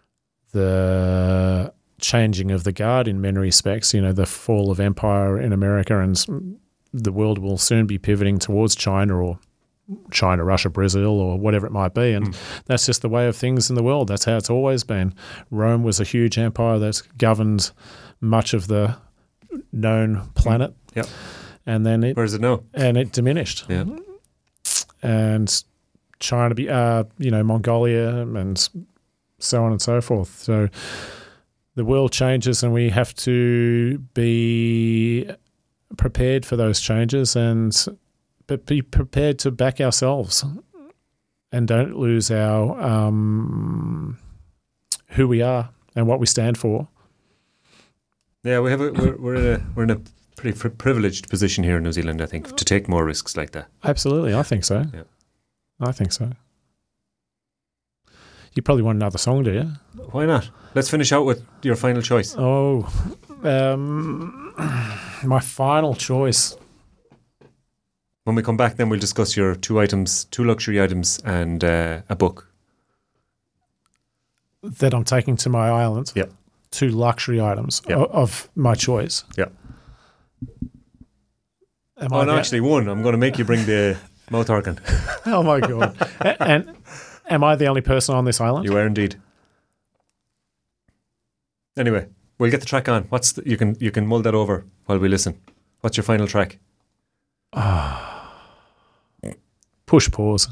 the changing of the guard in many respects. You know, the fall of empire in America, and the world will soon be pivoting towards China or China, Russia, Brazil, or whatever it might be. And mm. that's just the way of things in the world. That's how it's always been. Rome was a huge empire that governed much of the known planet. Mm. Yep. And then it... Where is it now? And it diminished. Yeah. And China, uh, you know, Mongolia and so on and so forth. So the world changes and we have to be prepared for those changes, and but be prepared to back ourselves and don't lose our um, who we are and what we stand for. Yeah, we have a, we're, we're in a we're in a pretty pri- privileged position here in New Zealand, I think, to take more risks like that. Absolutely, I think so. Yeah. I think so. You probably want another song, do you? Why not? Let's finish out with your final choice. Oh, um, my final choice. When we come back, then we'll discuss your two items, two luxury items, and uh, a book that I'm taking to my island. Yep. Two luxury items yep. of, of my choice. Yeah. Am oh, I no, the, actually, one. I'm going to make you bring the mouth organ. Oh my god! and, and am I the only person on this island? You are indeed. Anyway, we'll get the track on. What's the, you can you can mull that over while we listen. What's your final track? Ah. Push pause.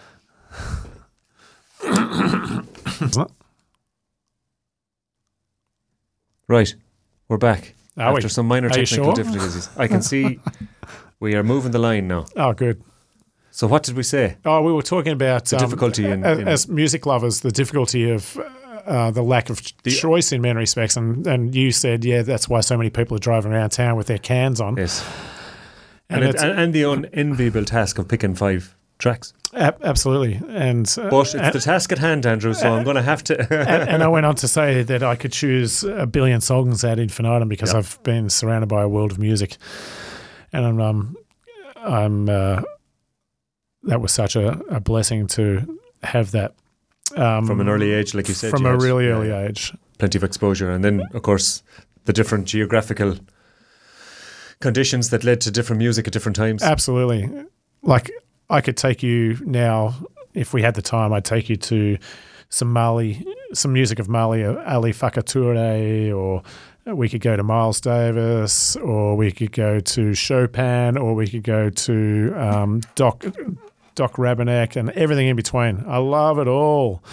Right, we're back are after we? some minor are technical sure? difficulties. I can see we are moving the line now. Oh, good. So what did we say? Oh, we were talking about the um, difficulty in, as, in as music lovers, the difficulty of uh, the lack of the, choice in many respects, and and you said, yeah, that's why so many people are driving around town with their cans on. Yes. And, and, it, and, and the unenviable task of picking five tracks. Ab- absolutely. And uh, But it's and, the task at hand, Andrew, so uh, I'm going to have to... and, and I went on to say that I could choose a billion songs ad infinitum because yep. I've been surrounded by a world of music. And I'm... Um, I'm uh, that was such a, a blessing to have that. Um, from an early age, like you said. From you a had, really yeah, early age. Plenty of exposure. And then, of course, the different geographical conditions that led to different music at different times. Absolutely. Like, I could take you now, if we had the time, I'd take you to some Mali, some music of Mali, Ali Fakature, or we could go to Miles Davis, or we could go to Chopin, or we could go to um, Doc Doc Rabenek, and everything in between. I love it all.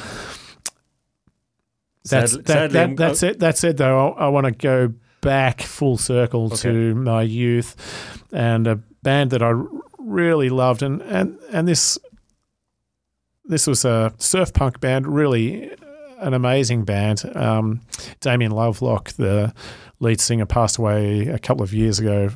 That's Sadly, that, sadly, that, that's it. That said, though, I, I want to go back full circle okay. to my youth and a band that I really loved, and and and this this was a surf punk band, really an amazing band. Um, Damien Lovelock, the lead singer, passed away a couple of years ago,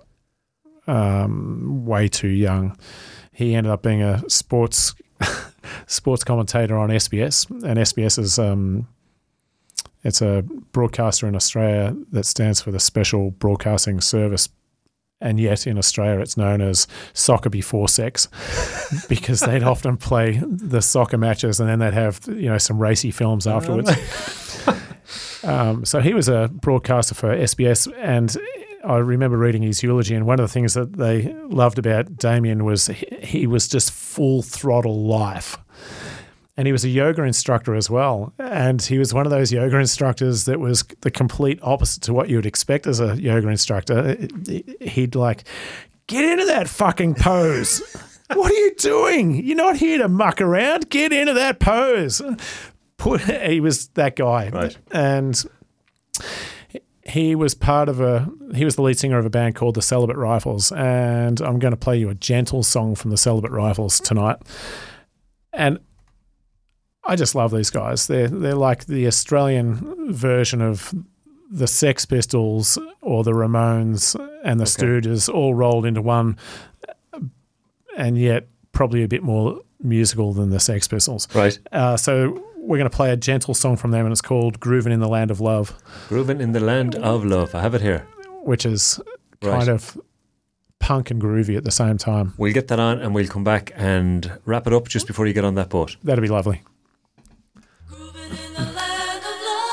um, way too young. He ended up being a sports sports commentator on S B S, and S B S is um, it's a broadcaster in Australia that stands for the Special Broadcasting Service. And yet in Australia it's known as Soccer Before Sex because they'd often play the soccer matches and then they'd have, you know, some racy films afterwards. Um, so he was a broadcaster for S B S, and I remember reading his eulogy, and one of the things that they loved about Damien was he, he was just full throttle life. And he was a yoga instructor as well. And he was one of those yoga instructors that was the complete opposite to what you would expect as a yoga instructor. He'd like, get into that fucking pose. What are you doing? You're not here to muck around. Get into that pose. Put, he was that guy. Right. And he was part of a, he was the lead singer of a band called the Celibate Rifles. And I'm going to play you a gentle song from the Celibate Rifles tonight. And I just love these guys. They're they're like the Australian version of the Sex Pistols or the Ramones and the Okay. Stooges all rolled into one, and yet probably a bit more musical than the Sex Pistols. Right. Uh, so we're going to play a gentle song from them, and it's called "Groovin' in the Land of Love," Groovin' in the Land of Love. I have it here. which is Right. kind of punk and groovy at the same time. We'll get that on and we'll come back and wrap it up just before you get on that boat. That'd be lovely. Grooving in the land of love.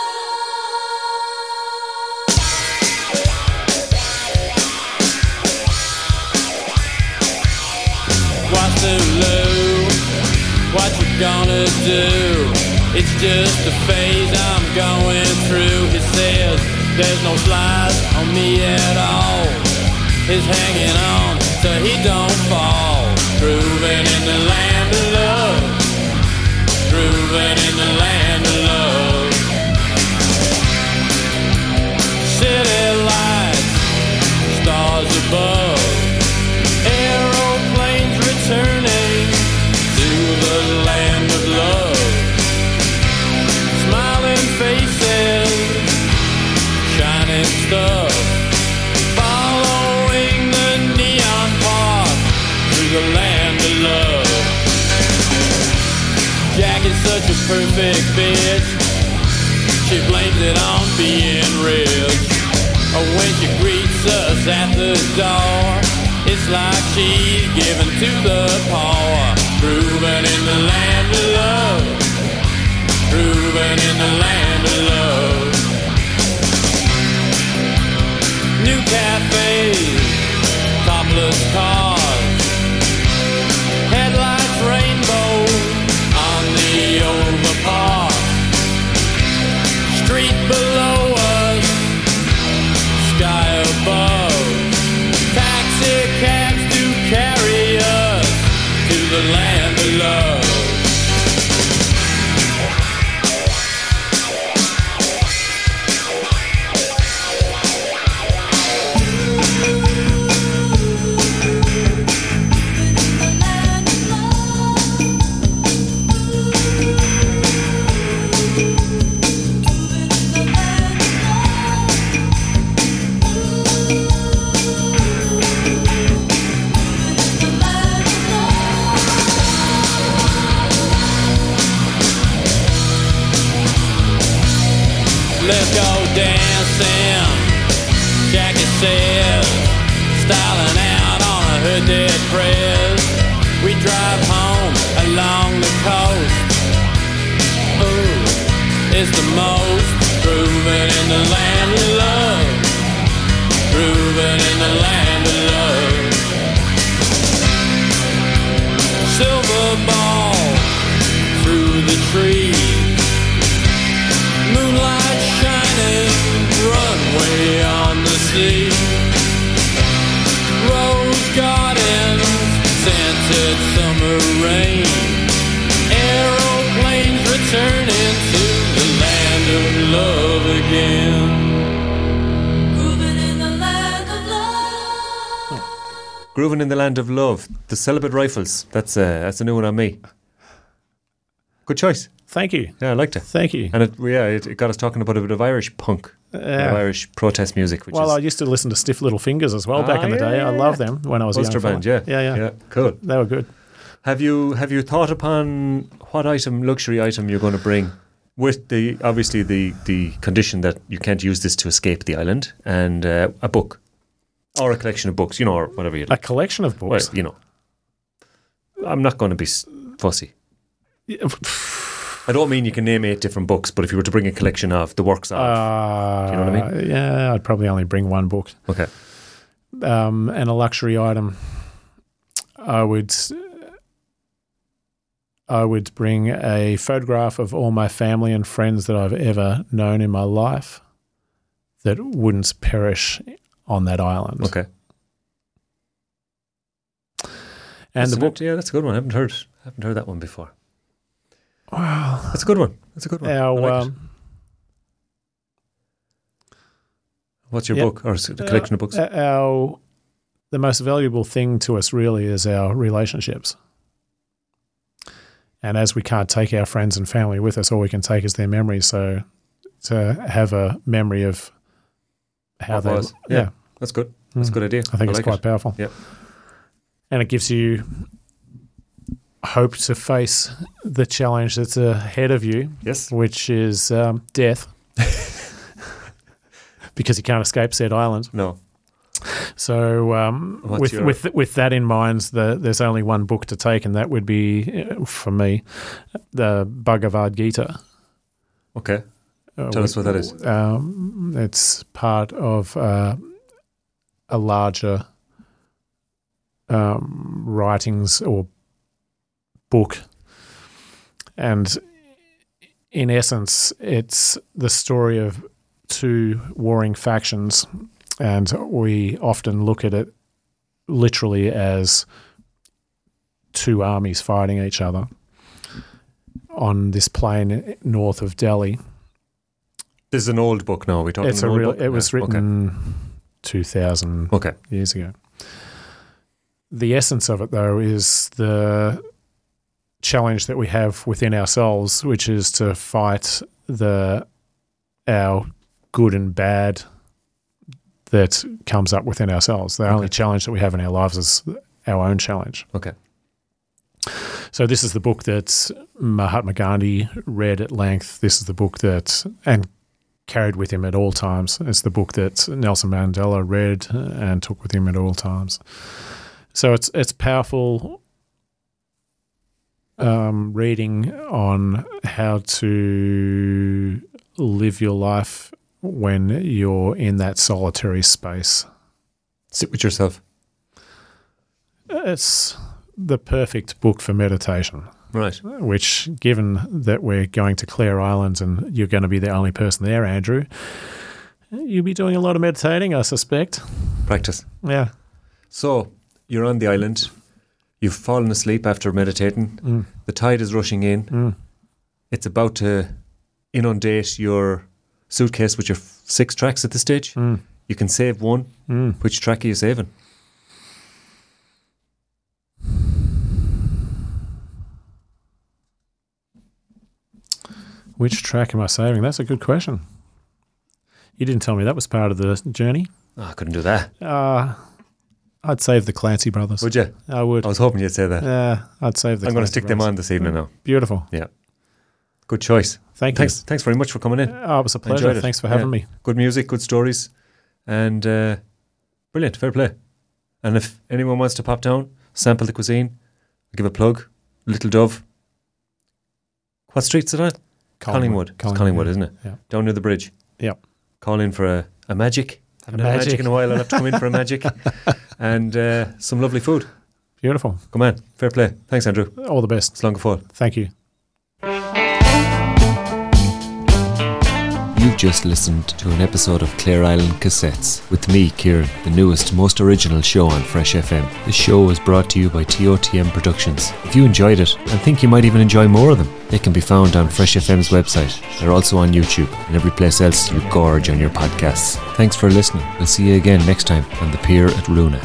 What's the low? What you gonna do? It's just a phase I'm going through. He says there's no slides on me at all. He's hanging on so he don't fall. Grooving in the land of love. Grooving in the land of love. City lights, stars above. Aeroplanes returning to the land of love. Smiling faces, shining stuff. Following the neon path through the land of love. Jack is such a perfect bitch. She blames it on being rich. Or when she greets us at the door, it's like she's given to the poor. Grooving in the land of love. Grooving in the land of love. New cafes, topless cars, headlights rainbow on the overpass. Street below us, sky above. Taxi cabs to carry us to the land of love. Let's go dancing, Jackie says, styling out on a hooded press. We drive home along the coast. Ooh, it's the most. Grooving in the land of love. Grooving in the land of love. Silver ball through the trees. Moonlight shining, runway on the sea. Rose gardens, scented summer rain. Aeroplanes returning to the land of love again. Grooving in the land of love. Grooving in the Land of Love. The Celibate Rifles. That's a, that's a new one on me. Good choice. Thank you. Yeah, I liked it. Thank you. And it, yeah, it, it got us talking about a bit of Irish punk, Yeah. of Irish protest music. Which Well, I is used to listen to Stiff Little Fingers as well back Ah, in the yeah, day. yeah, I yeah. loved them when I was a Ulster young fella. band, yeah. yeah, yeah, Yeah, cool. They were good. Have you have you thought upon what item, luxury item, you're going to bring with the obviously the the condition that you can't use this to escape the island, and uh, a book or a collection of books, you know, or whatever you do. A collection of Well, books. you know, I'm not going to be s- fussy. I don't mean you can name eight different books, but if you were to bring a collection of the works of, Uh, do you know what I mean? Yeah, I'd probably only bring one book. Okay. Um, and a luxury item, I would I would bring a photograph of all my family and friends that I've ever known in my life that wouldn't perish on that island. Okay. And That's the an- book, yeah, that's a good one. I haven't heard, I haven't heard that one before. well, That's a good one. That's a good one. I our, like it. um, What's your yeah, book or is it a collection of books? uh, our the most valuable thing to us really is our relationships. And as we can't take our friends and family with us, all we can take is their memories. So to have a memory of how What they was. yeah. Yeah. That's good. That's a Mm. good idea. I think it's like quite it. powerful. Yep. And it gives you hope to face the challenge that's ahead of you, Yes. which is um, death, because you can't escape said island. No. So um, What's with your- with with that in mind, the, there's only one book to take, and that would be, uh, for me, the Bhagavad Gita. Okay. Uh, Tell us what that is. Um, it's part of uh, a larger um, writings or book, and in essence, it's the story of two warring factions, and we often look at it literally as two armies fighting each other on this plain north of Delhi. This is an old book now. We're talking It's an a old real. book? It was Yeah. written two thousand Okay. Okay. years ago. The essence of it, though, is the challenge that we have within ourselves, which is to fight the our good and bad that comes up within ourselves. The only Okay. challenge that we have in our lives is our own challenge. Okay. So this is the book that Mahatma Gandhi read at length. This is the book that and carried with him at all times. It's the book that Nelson Mandela read and took with him at all times. So it's it's powerful um, reading on how to live your life when you're in that solitary space. Sit with yourself. It's the perfect book for meditation. Right. Which, given that we're going to Clare Island and you're going to be the only person there, Andrew, you'll be doing a lot of meditating, I suspect. Practice. Yeah. So you're on the island. You've fallen asleep after meditating. Mm. The tide is rushing in. Mm. It's about to inundate your suitcase with your f- six tracks at this stage. Mm. You can save one. Mm. Which track are you saving? Which track am I saving? That's a good question. You didn't tell me that was part of the journey. Oh, I couldn't do that. Uh, I'd save the Clancy brothers. Would you? I would. I was hoping you'd say that. Yeah, I'd save the I'm going to Clancy stick them brothers. on this evening now. Beautiful. Good choice. Thank Thanks. you. Thanks very much for coming in. Oh, it was a I enjoyed pleasure. it. Thanks for having Yeah. me. Good music, good stories, and uh, brilliant. Fair play. And if anyone wants to pop down, sample the cuisine, I'll give a plug. Little Dove. What street's it on? Collingwood. It's Collingwood, yeah. isn't it? Yeah. Down near the bridge. Yep. Call in for a, a magic. I haven't A had a magic. magic in a while. I'll have to come in for a magic. And uh, some lovely food. Beautiful. Come on. Fair play. Thanks, Andrew. All the best. It's long fall. Thank you. You've just listened to an episode of Clare Island Cassettes with me, Kieran, the newest, most original show on Fresh F M. This show is brought to you by T O T M Productions. If you enjoyed it and think you might even enjoy more of them, they can be found on Fresh F M's website. They're also on YouTube and every place else you gorge on your podcasts. Thanks for listening. We'll see you again next time on the pier at Runa.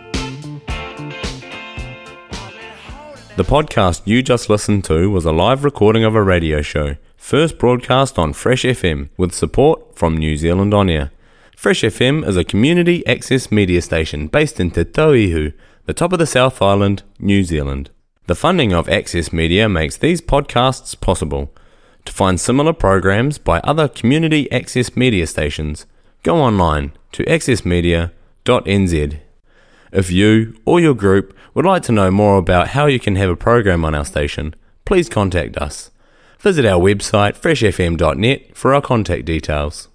The podcast you just listened to was a live recording of a radio show, first broadcast on Fresh F M with support from New Zealand On Air. Fresh F M is a community access media station based in Te Tauihu, the top of the South Island, New Zealand. The funding of Access Media makes these podcasts possible. To find similar programs by other community access media stations, go online to access media dot n z. If you or your group would like to know more about how you can have a program on our station, please contact us. Visit our website fresh f m dot net for our contact details.